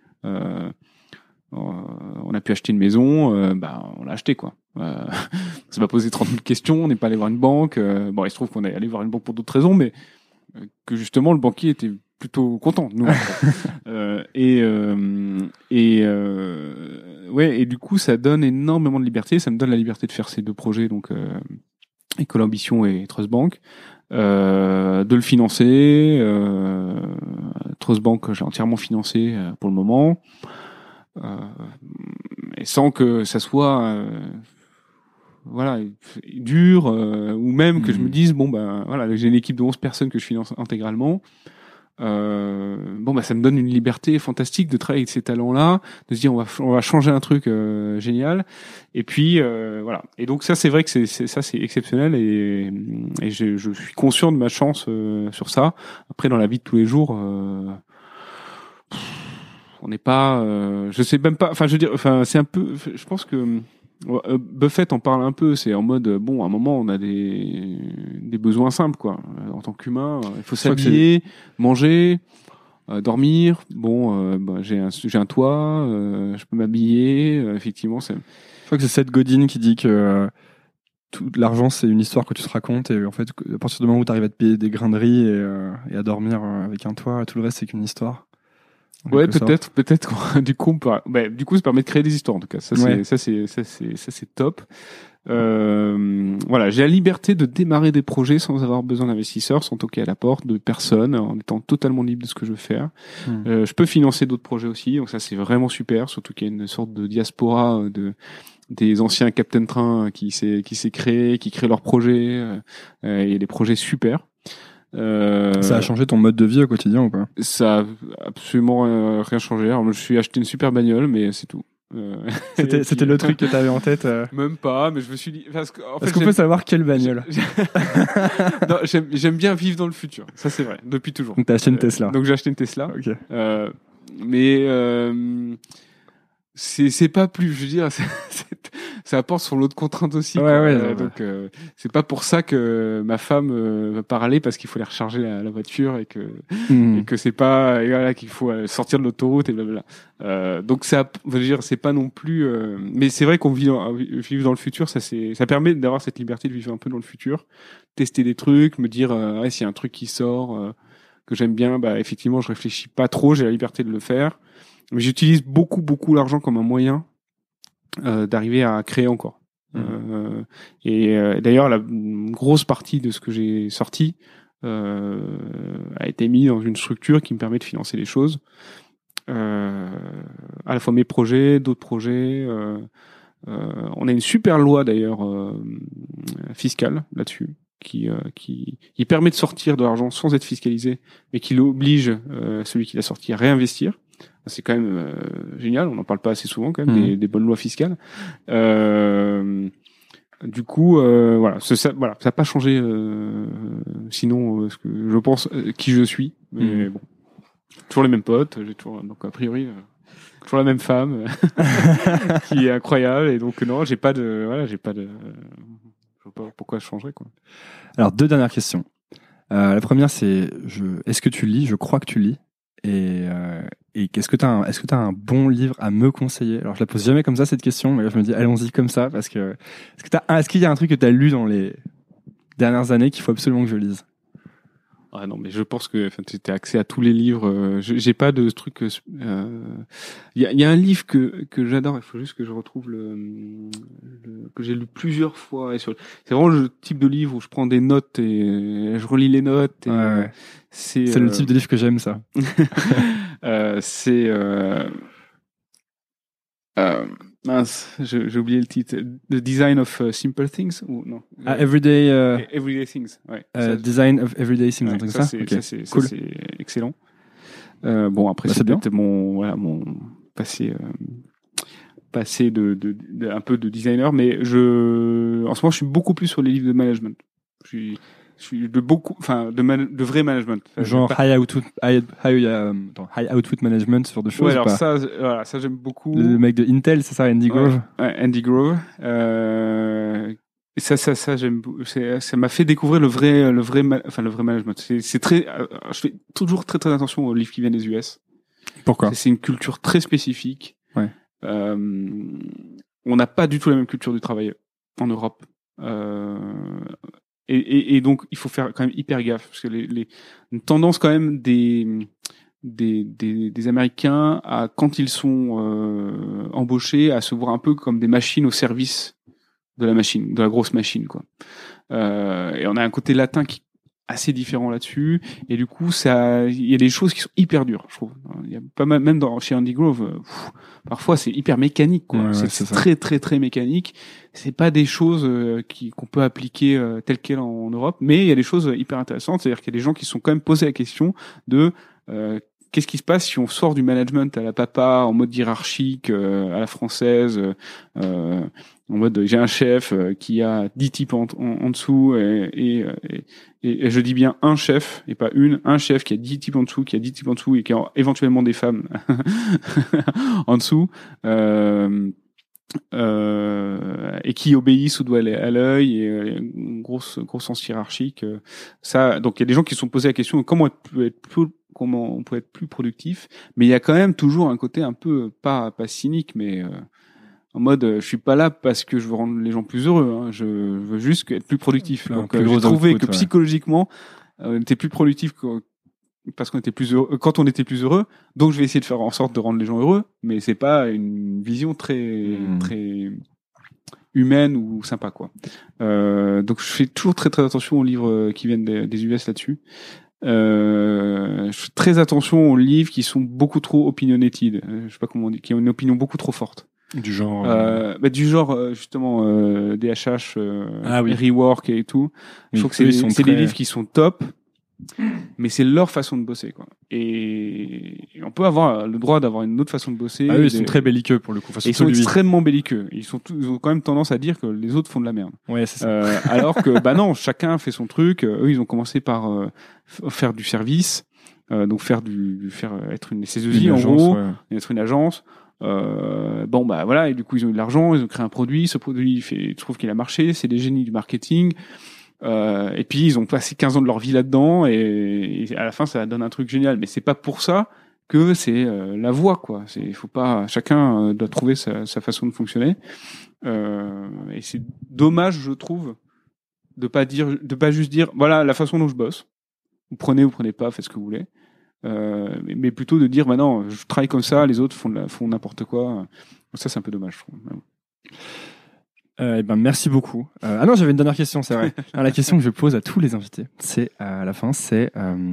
On a pu acheter une maison, on l'a acheté, quoi. Ça m'a posé 30 000 questions, on n'est pas allé voir une banque. Bon, il se trouve qu'on est allé voir une banque pour d'autres raisons, mais que justement le banquier était plutôt content de nous. Et du coup ça donne énormément de liberté. Ça me donne la liberté de faire ces 2 projets, donc École Ambition et Trust Bank, de le financer. Trust Bank, j'ai entièrement financé pour le moment, et sans que ça soit dur, ou même que je me dise j'ai une équipe de 11 personnes que je finance intégralement. Ça me donne une liberté fantastique de travailler avec ces talents-là, de se dire on va changer un truc génial. Et puis voilà. Et donc ça, c'est vrai que c'est exceptionnel, et je suis conscient de ma chance sur ça. Après, dans la vie de tous les jours, on n'est pas, je sais même pas. Enfin, je veux dire, c'est un peu. Je pense que Buffett en parle un peu, c'est en mode à un moment on a des besoins simples, quoi. En tant qu'humain, il faut s'habiller, manger, dormir. J'ai un toit, je peux m'habiller. Effectivement, je crois que c'est Seth Godin qui dit que tout l'argent c'est une histoire que tu te racontes, et en fait à partir du moment où tu arrives à te payer des grains de riz et à dormir avec un toit, tout le reste c'est qu'une histoire. Ouais, peut-être. Du coup, ça permet de créer des histoires, en tout cas. Ça c'est top. J'ai la liberté de démarrer des projets sans avoir besoin d'investisseurs, sans toquer à la porte de personne, en étant totalement libre de ce que je veux faire. Je peux financer d'autres projets aussi, donc ça c'est vraiment super, surtout qu'il y a une sorte de diaspora des anciens Captain Train qui s'est créé, qui créent leurs projets. Il y a des projets super. Ça a changé ton mode de vie au quotidien ou pas? Ça a absolument rien changé. Alors, je me suis acheté une super bagnole, mais c'est tout. C'était le truc que t'avais en tête? Même pas, mais je me suis dit. Est-ce qu'on peut savoir quelle bagnole? Non, j'aime bien vivre dans le futur. Ça, c'est vrai, depuis toujours. Donc t'as acheté une Tesla? Donc j'ai acheté une Tesla. Ok. Mais c'est pas plus. Je veux dire, ça apporte son lot de contraintes aussi. Donc c'est pas pour ça que ma femme va parler, parce qu'il faut aller recharger la voiture, et que c'est pas qu'il faut sortir de l'autoroute et blablabla. Donc ça, je veux dire, c'est pas non plus. Mais c'est vrai qu'on vit dans le futur. Ça permet d'avoir cette liberté de vivre un peu dans le futur, tester des trucs, me dire s'il y a un truc qui sort que j'aime bien, effectivement je réfléchis pas trop, j'ai la liberté de le faire. Mais j'utilise beaucoup l'argent comme un moyen d'arriver à créer encore. Et d'ailleurs, la grosse partie de ce que j'ai sorti a été mis dans une structure qui me permet de financer les choses. À la fois mes projets, d'autres projets. On a une super loi d'ailleurs fiscale là-dessus qui permet de sortir de l'argent sans être fiscalisé, mais qui l'oblige celui qui l'a sorti à réinvestir. C'est quand même génial. On n'en parle pas assez souvent quand même des bonnes lois fiscales. Du coup, voilà, ça n'a pas changé. Sinon, ce que je pense, qui je suis. Mais bon, toujours les mêmes potes. J'ai toujours, donc a priori, toujours la même femme qui est incroyable. Et donc non, j'ai pas de. Je sais pas pourquoi je changerais, quoi. Alors 2 dernières questions. La première, c'est est-ce que tu lis ? Je crois que tu lis. Et est-ce que t'as un bon livre à me conseiller ? Alors je la pose jamais comme ça cette question, mais là, je me dis allons-y comme ça parce que est-ce qu'il y a un truc que t'as lu dans les dernières années qu'il faut absolument que je lise ? Ah non, mais je pense que tu as accès à tous les livres. J'ai pas de truc. Il y a un livre que j'adore. Il faut juste que je retrouve que j'ai lu plusieurs fois. C'est vraiment le type de livre où je prends des notes et je relis les notes. Et, c'est le type de livre que j'aime, ça. Mince, j'ai oublié le titre. The Design of Simple Things ou non? Everyday Things. Ouais. Design of Everyday Things. Ouais, ça, c'est okay. c'est cool. C'est excellent. Bon après c'est peut-être mon passé de un peu de designer, mais en ce moment je suis beaucoup plus sur les livres de management. Je suis de vrai management. Genre high output management, ce genre de choses. Ouais, alors ça j'aime beaucoup. Le mec de Intel, c'est ça, Andy Grove. Ouais, Andy Grove. Et ça j'aime. Ça m'a fait découvrir le vrai management. C'est très. Je fais toujours très très attention aux livres qui viennent des US. Pourquoi ? C'est une culture très spécifique. Ouais. On n'a pas du tout la même culture du travail en Europe. Et donc il faut faire quand même hyper gaffe parce que une tendance quand même des Américains à, quand ils sont embauchés, à se voir un peu comme des machines au service de la grosse machine, quoi. Et on a un côté latin qui est assez différent là-dessus, et du coup il y a des choses qui sont hyper dures, je trouve. Il y a pas mal, même chez Andy Grove, parfois c'est hyper mécanique, quoi. C'est très très très mécanique. C'est pas des choses qu'on peut appliquer telles quelles en Europe, mais il y a des choses hyper intéressantes. C'est-à-dire qu'il y a des gens qui se sont quand même posé la question de qu'est-ce qui se passe si on sort du management à la papa, en mode hiérarchique, à la française, en mode j'ai un chef qui a 10 types en dessous, et je dis bien un chef et pas un chef qui a 10 types en dessous, qui a et qui a éventuellement des femmes en dessous. Et qui obéissent au doigt à l'œil, et un gros sens hiérarchique. Ça, donc il y a des gens qui se sont posé la question de comment on peut être plus productif, mais il y a quand même toujours un côté un peu pas cynique, mais en mode je suis pas là parce que je veux rendre les gens plus heureux, hein, je veux juste être plus productif. Donc j'ai trouvé que psychologiquement on était plus productif parce qu'on était plus heureux, quand on était plus heureux, donc je vais essayer de faire en sorte de rendre les gens heureux, mais c'est pas une vision très très humaine ou sympa, quoi. Donc je fais toujours très très attention aux livres qui viennent des US là-dessus. Je fais très attention aux livres qui sont beaucoup trop opinionated, je sais pas comment on dit, qui ont une opinion beaucoup trop forte. Du genre justement DHH, Rework et tout. Je trouve que c'est des livres qui sont top, mais c'est leur façon de bosser, quoi. Et on peut avoir le droit d'avoir une autre façon de bosser. Ah oui, ils sont très belliqueux pour le coup. Ils sont extrêmement belliqueux. Ils ont quand même tendance à dire que les autres font de la merde. Ouais, c'est ça. Alors que non, chacun fait son truc. Eux, ils ont commencé par faire du service, donc être une SS2I en gros, être une agence. Voilà, et du coup ils ont eu de l'argent, ils ont créé un produit, ce produit je trouve qu'il a marché, c'est des génies du marketing, et puis ils ont passé 15 ans de leur vie là-dedans, et à la fin ça donne un truc génial, mais c'est pas pour ça que c'est la voie, quoi. Faut pas, chacun doit trouver sa façon de fonctionner, et c'est dommage, je trouve, de pas juste dire voilà la façon dont je bosse, vous prenez ou prenez pas, faites ce que vous voulez. Mais plutôt de dire non, je travaille comme ça, les autres font n'importe quoi. Ça c'est un peu dommage, je trouve. Merci beaucoup. Ah non, j'avais une dernière question, c'est vrai. Alors, la question que je pose à tous les invités, c'est à la fin, c'est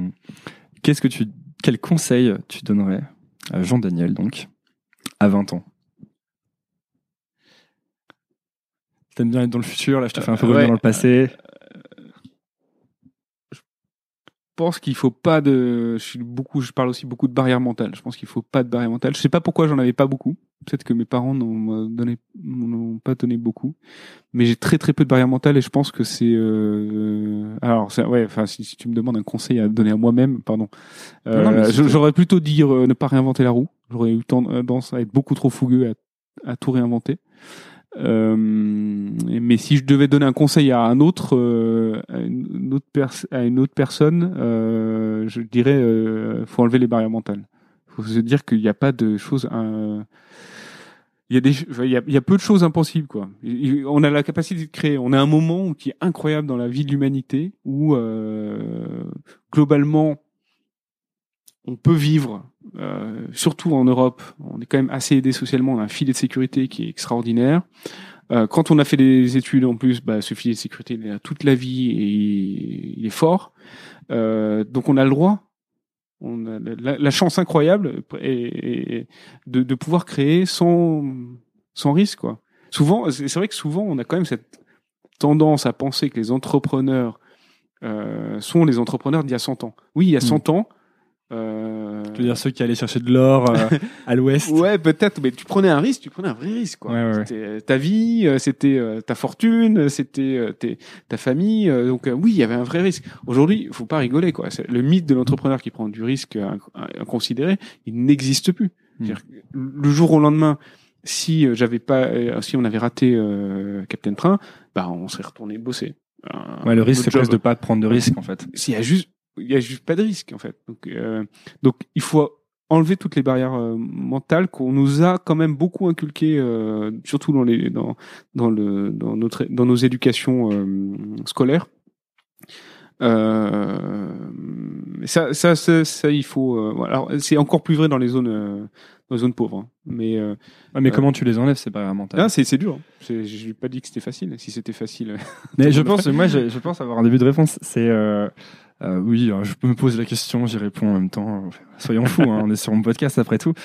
quel conseil tu donnerais à Jean-Daniel, donc, à 20 ans? T'aimes bien être dans le futur, là je te fais un peu revenir dans le passé. Je pense qu'il faut pas je parle aussi beaucoup de barrières mentales. Je pense qu'il faut pas de barrières mentales. Je sais pas pourquoi j'en avais pas beaucoup. Peut-être que mes parents n'ont pas donné beaucoup. Mais j'ai très très peu de barrières mentales et je pense que c'est, si tu me demandes un conseil à donner à moi-même, pardon. J'aurais plutôt dit ne pas réinventer la roue. J'aurais eu tendance à être beaucoup trop fougueux à tout réinventer. Mais si je devais donner un conseil à une autre personne, je dirais faut enlever les barrières mentales. Faut se dire qu'il n'y a pas de choses il y a peu de choses impossibles, quoi. On a la capacité de créer. On a un moment qui est incroyable dans la vie de l'humanité où globalement on peut vivre, surtout en Europe, on est quand même assez aidé socialement, on a un filet de sécurité qui est extraordinaire. Quand on a fait des études en plus, ce filet de sécurité il est là toute la vie et il est fort. Donc on a le droit, on a la chance incroyable de pouvoir créer sans risque, quoi. Souvent, c'est vrai que souvent on a quand même cette tendance à penser que les entrepreneurs sont les entrepreneurs d'il y a 100 ans. Oui, il y a 100 ans. Tu veux dire ceux qui allaient chercher de l'or à l'ouest? Ouais, peut-être, mais tu prenais un vrai risque, quoi. Ouais. C'était ta vie, c'était ta fortune, c'était ta famille. Donc oui, il y avait un vrai risque. Aujourd'hui, faut pas rigoler, quoi. Le mythe de l'entrepreneur qui prend du risque inconsidéré, il n'existe plus. Le jour au lendemain, si on avait raté Captain Train, on serait retourné bosser. Le risque, c'est presque de pas prendre de risque, en fait. Il y a juste pas de risque, en fait. Donc il faut enlever toutes les barrières mentales qu'on nous a quand même beaucoup inculquées, surtout dans nos éducations scolaires. Ça il faut. Alors c'est encore plus vrai dans les zones pauvres. Hein. Mais comment tu les enlèves, ces barrières mentales? Ah, c'est dur. Je n'ai pas dit que c'était facile. Si c'était facile. Mais je pense avoir un début de réponse. C'est oui, je me pose la question, j'y réponds en même temps. Soyons fous, hein, on est sur mon podcast après tout.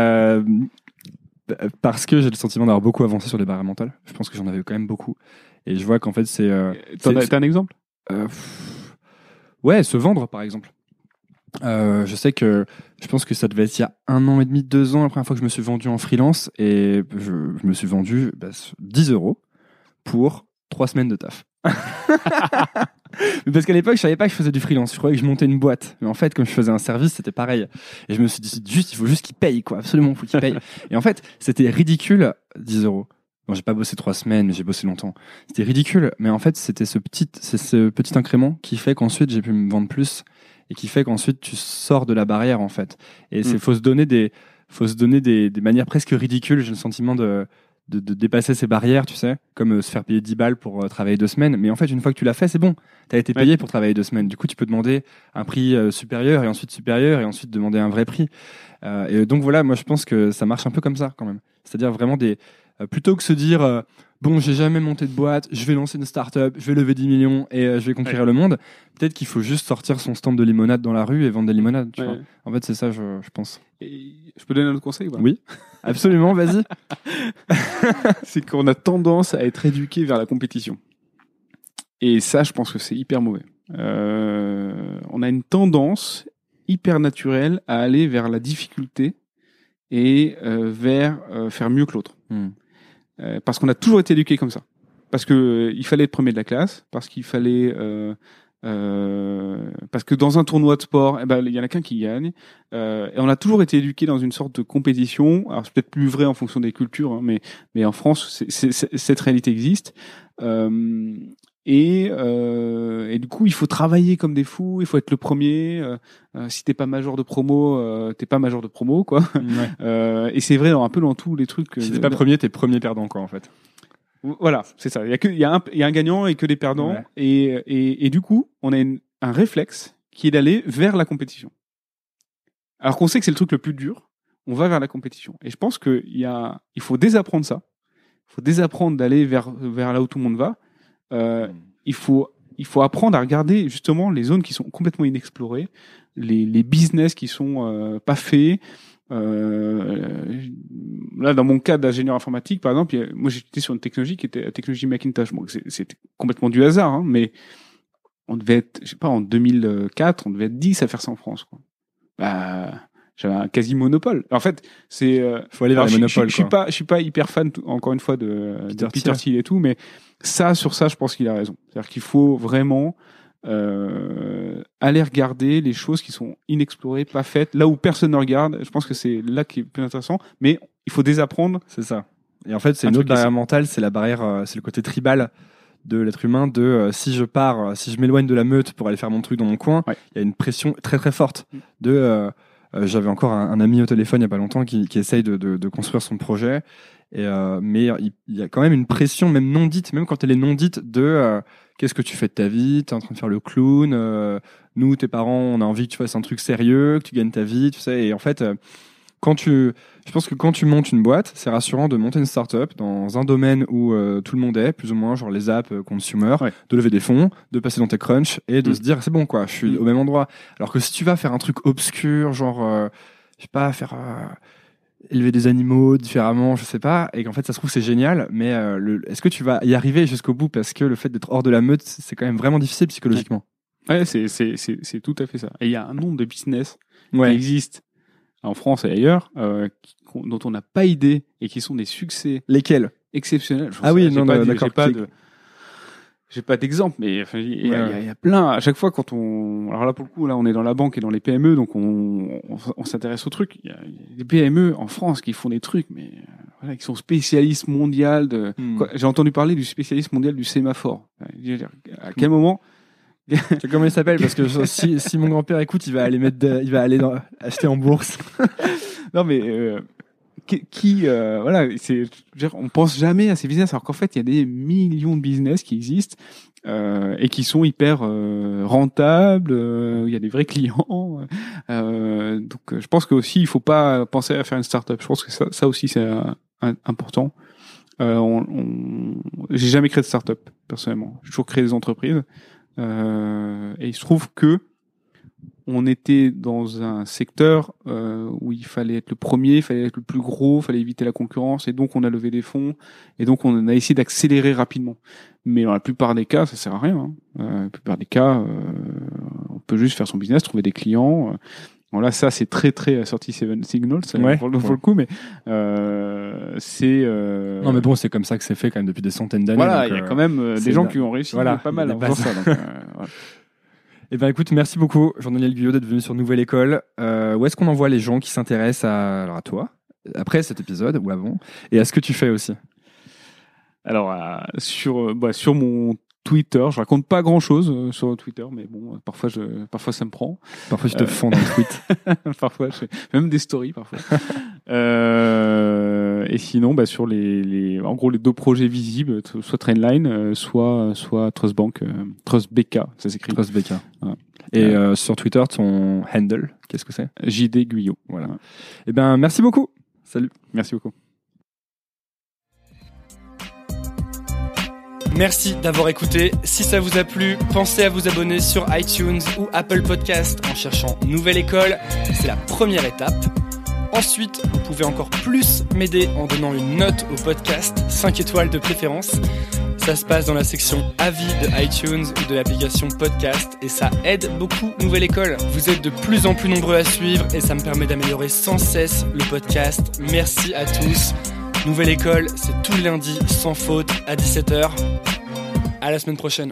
Parce que j'ai le sentiment d'avoir beaucoup avancé sur les barrières mentales. Je pense que j'en avais quand même beaucoup. Et je vois qu'en fait, c'est... T'as un exemple? Ouais, se vendre, par exemple. Je sais que je pense que ça devait être il y a 1 an et demi, 2 ans, la première fois que je me suis vendu en freelance. Et je me suis vendu 10 € pour 3 semaines de taf. Parce qu'à l'époque, je savais pas que je faisais du freelance. Je croyais que je montais une boîte. Mais en fait, comme je faisais un service, c'était pareil. Et je me suis dit, il faut juste qu'ils payent, quoi. Absolument, il faut qu'ils payent. Et en fait, c'était ridicule, 10 €. Bon, j'ai pas bossé 3 semaines, mais j'ai bossé longtemps. C'était ridicule. Mais en fait, c'était ce petit incrément qui fait qu'ensuite, j'ai pu me vendre plus. Et qui fait qu'ensuite, tu sors de la barrière, en fait. Et faut se donner des manières presque ridicules. J'ai le sentiment de dépasser ces barrières, tu sais, comme se faire payer 10 balles pour travailler 2 semaines. Mais en fait, une fois que tu l'as fait, c'est bon. Tu as été payé pour travailler 2 semaines. Du coup, tu peux demander un prix supérieur et ensuite demander un vrai prix. Et donc voilà, moi je pense que ça marche un peu comme ça quand même. C'est-à-dire vraiment plutôt que se dire bon, j'ai jamais monté de boîte, je vais lancer une start-up, je vais lever 10 millions et je vais conquérir le monde. Peut-être qu'il faut juste sortir son stand de limonade dans la rue et vendre des limonades. Tu vois. En fait, c'est ça, je pense. Et je peux donner un autre conseil ou pas? Oui, absolument, vas-y. C'est qu'on a tendance à être éduqué vers la compétition. Et ça, je pense que c'est hyper mauvais. On a une tendance hyper naturelle à aller vers la difficulté et vers faire mieux que l'autre. Parce qu'on a toujours été éduqué comme ça. Parce que il fallait être premier de la classe, parce qu'il fallait parce que dans un tournoi de sport, il y en a qu'un qui gagne. Et on a toujours été éduqué dans une sorte de compétition. Alors c'est peut-être plus vrai en fonction des cultures, hein, mais en France, cette réalité existe. Et du coup, il faut travailler comme des fous, il faut être le premier. Si t'es pas major de promo, t'es pas major de promo, quoi. Ouais. Et c'est vrai un peu dans tous les trucs. Si t'es pas premier, t'es premier perdant, quoi, en fait. Voilà, c'est ça. Il y a un gagnant et que des perdants. Ouais. Et du coup, on a un réflexe qui est d'aller vers la compétition. Alors qu'on sait que c'est le truc le plus dur, on va vers la compétition. Et je pense qu'il faut désapprendre ça. désapprendre d'aller vers là où tout le monde va. Il faut apprendre à regarder justement les zones qui sont complètement inexplorées, les business qui sont pas faits. Là, dans mon cas d'ingénieur informatique, par exemple, moi j'étais sur une technologie qui était la technologie Macintosh. Bon, c'était complètement du hasard, hein, mais on devait être, je sais pas, en 2004, on devait être 10 à faire ça en France, quoi. J'avais un quasi monopole. En fait, c'est faut aller vers les monopoles. Je suis pas hyper fan encore une fois de Peter Thiel et tout, mais sur ça, je pense qu'il a raison. C'est-à-dire qu'il faut vraiment aller regarder les choses qui sont inexplorées, pas faites, là où personne ne regarde. Je pense que c'est là qui est plus intéressant, mais il faut désapprendre. C'est ça. Et en fait, c'est une autre barrière mentale, c'est la barrière, c'est le côté tribal de l'être humain, si je m'éloigne de la meute pour aller faire mon truc dans mon coin, il y a une pression très très forte j'avais encore un ami au téléphone il y a pas longtemps qui essaye de construire son projet, mais il y a quand même une pression, même non dite, même quand elle est non dite, qu'est-ce que tu fais de ta vie, t'es en train de faire le clown, nous tes parents on a envie que tu fasses un truc sérieux, que tu gagnes ta vie, tu sais. Et en fait, je pense que quand tu montes une boîte, c'est rassurant de monter une start-up dans un domaine où tout le monde est, plus ou moins, genre les apps consumer, de lever des fonds, de passer dans TechCrunch et de se dire c'est bon quoi, je suis au même endroit. Alors que si tu vas faire un truc obscur, genre je sais pas, faire élever des animaux différemment, je sais pas, et qu'en fait ça se trouve c'est génial, mais est-ce que tu vas y arriver jusqu'au bout, parce que le fait d'être hors de la meute, c'est quand même vraiment difficile psychologiquement. Ouais, c'est tout à fait ça. Et il y a un nombre de business qui existent en France et ailleurs, dont on n'a pas idée et qui sont des succès. Lesquels? Exceptionnels. D'accord. J'ai pas d'exemple, mais il y a plein. À chaque fois, alors là pour le coup, là on est dans la banque et dans les PME, donc on s'intéresse aux trucs. Il y a des PME en France qui font des trucs, mais qui sont spécialistes mondiales j'ai entendu parler du spécialiste mondial du sémaphore. À quel moment? Comment il s'appelle? Parce que si mon grand-père écoute, il va aller acheter en bourse. Non mais on pense jamais à ces business, alors qu'en fait il y a des millions de business qui existent et qui sont hyper rentables. Il y a des vrais clients. Donc je pense que aussi il faut pas penser à faire une start-up. Je pense que ça aussi c'est important. J'ai jamais créé de start-up personnellement. J'ai toujours créé des entreprises. Et il se trouve que on était dans un secteur où il fallait être le premier, il fallait être le plus gros, il fallait éviter la concurrence, et donc on a levé des fonds, et donc on a essayé d'accélérer rapidement. Mais dans la plupart des cas, ça sert à rien. La plupart des cas, on peut juste faire son business, trouver des clients. Voilà, ça c'est très très sorti Seven Signals pour le coup, mais c'est. Non, mais bon, c'est comme ça que c'est fait quand même depuis des centaines d'années. Voilà, il y a quand même des gens qui ont réussi pas mal en faisant ça. Donc, voilà. Eh ben écoute, merci beaucoup Jean-Daniel Guyot d'être venu sur Nouvelle École. Où est-ce qu'on envoie les gens qui s'intéressent à toi après cet épisode ou avant, et à ce que tu fais aussi? Alors sur mon Twitter, je raconte pas grand-chose sur Twitter, mais bon, parfois ça me prend. Parfois je te fonds dans le tweet. Parfois je fais même des stories parfois. Et sinon, sur en gros les deux projets visibles, soit Trainline, soit Trustbank, TrustBK, ça s'écrit. TrustBK. Voilà. Et sur Twitter, ton handle, qu'est-ce que c'est? JD Guyot. Voilà. Eh ben merci beaucoup. Salut. Merci beaucoup. Merci d'avoir écouté. Si ça vous a plu, pensez à vous abonner sur iTunes ou Apple Podcast en cherchant Nouvelle École. C'est la première étape. Ensuite, vous pouvez encore plus m'aider en donnant une note au podcast, 5 étoiles de préférence. Ça se passe dans la section avis de iTunes ou de l'application podcast, et ça aide beaucoup Nouvelle École. Vous êtes de plus en plus nombreux à suivre et ça me permet d'améliorer sans cesse le podcast. Merci à tous. Nouvelle École, c'est tous les lundis sans faute à 17h. À la semaine prochaine.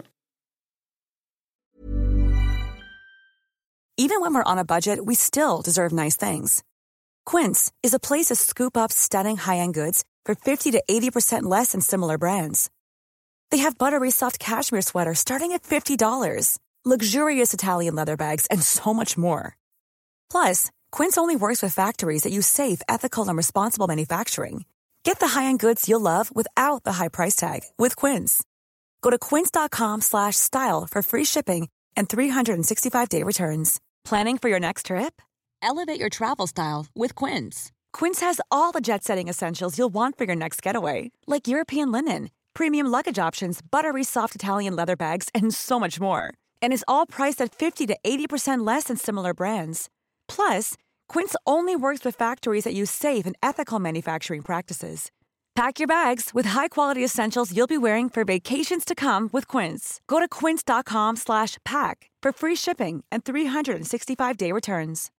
Even when we're on a budget, we still deserve nice things. Quince is a place to scoop up stunning high-end goods for 50 to 80% less than similar brands. They have buttery soft cashmere sweaters starting at $50, luxurious Italian leather bags, and so much more. Plus, Quince only works with factories that use safe, ethical, and responsible manufacturing. Get the high-end goods you'll love without the high price tag with Quince. Go to quince.com/style for free shipping and 365-day returns. Planning for your next trip? Elevate your travel style with Quince. Quince has all the jet-setting essentials you'll want for your next getaway, like European linen, premium luggage options, buttery soft Italian leather bags, and so much more. And is all priced at 50 to 80% less than similar brands. Plus, Quince only works with factories that use safe and ethical manufacturing practices. Pack your bags with high-quality essentials you'll be wearing for vacations to come with Quince. Go to quince.com/pack for free shipping and 365-day returns.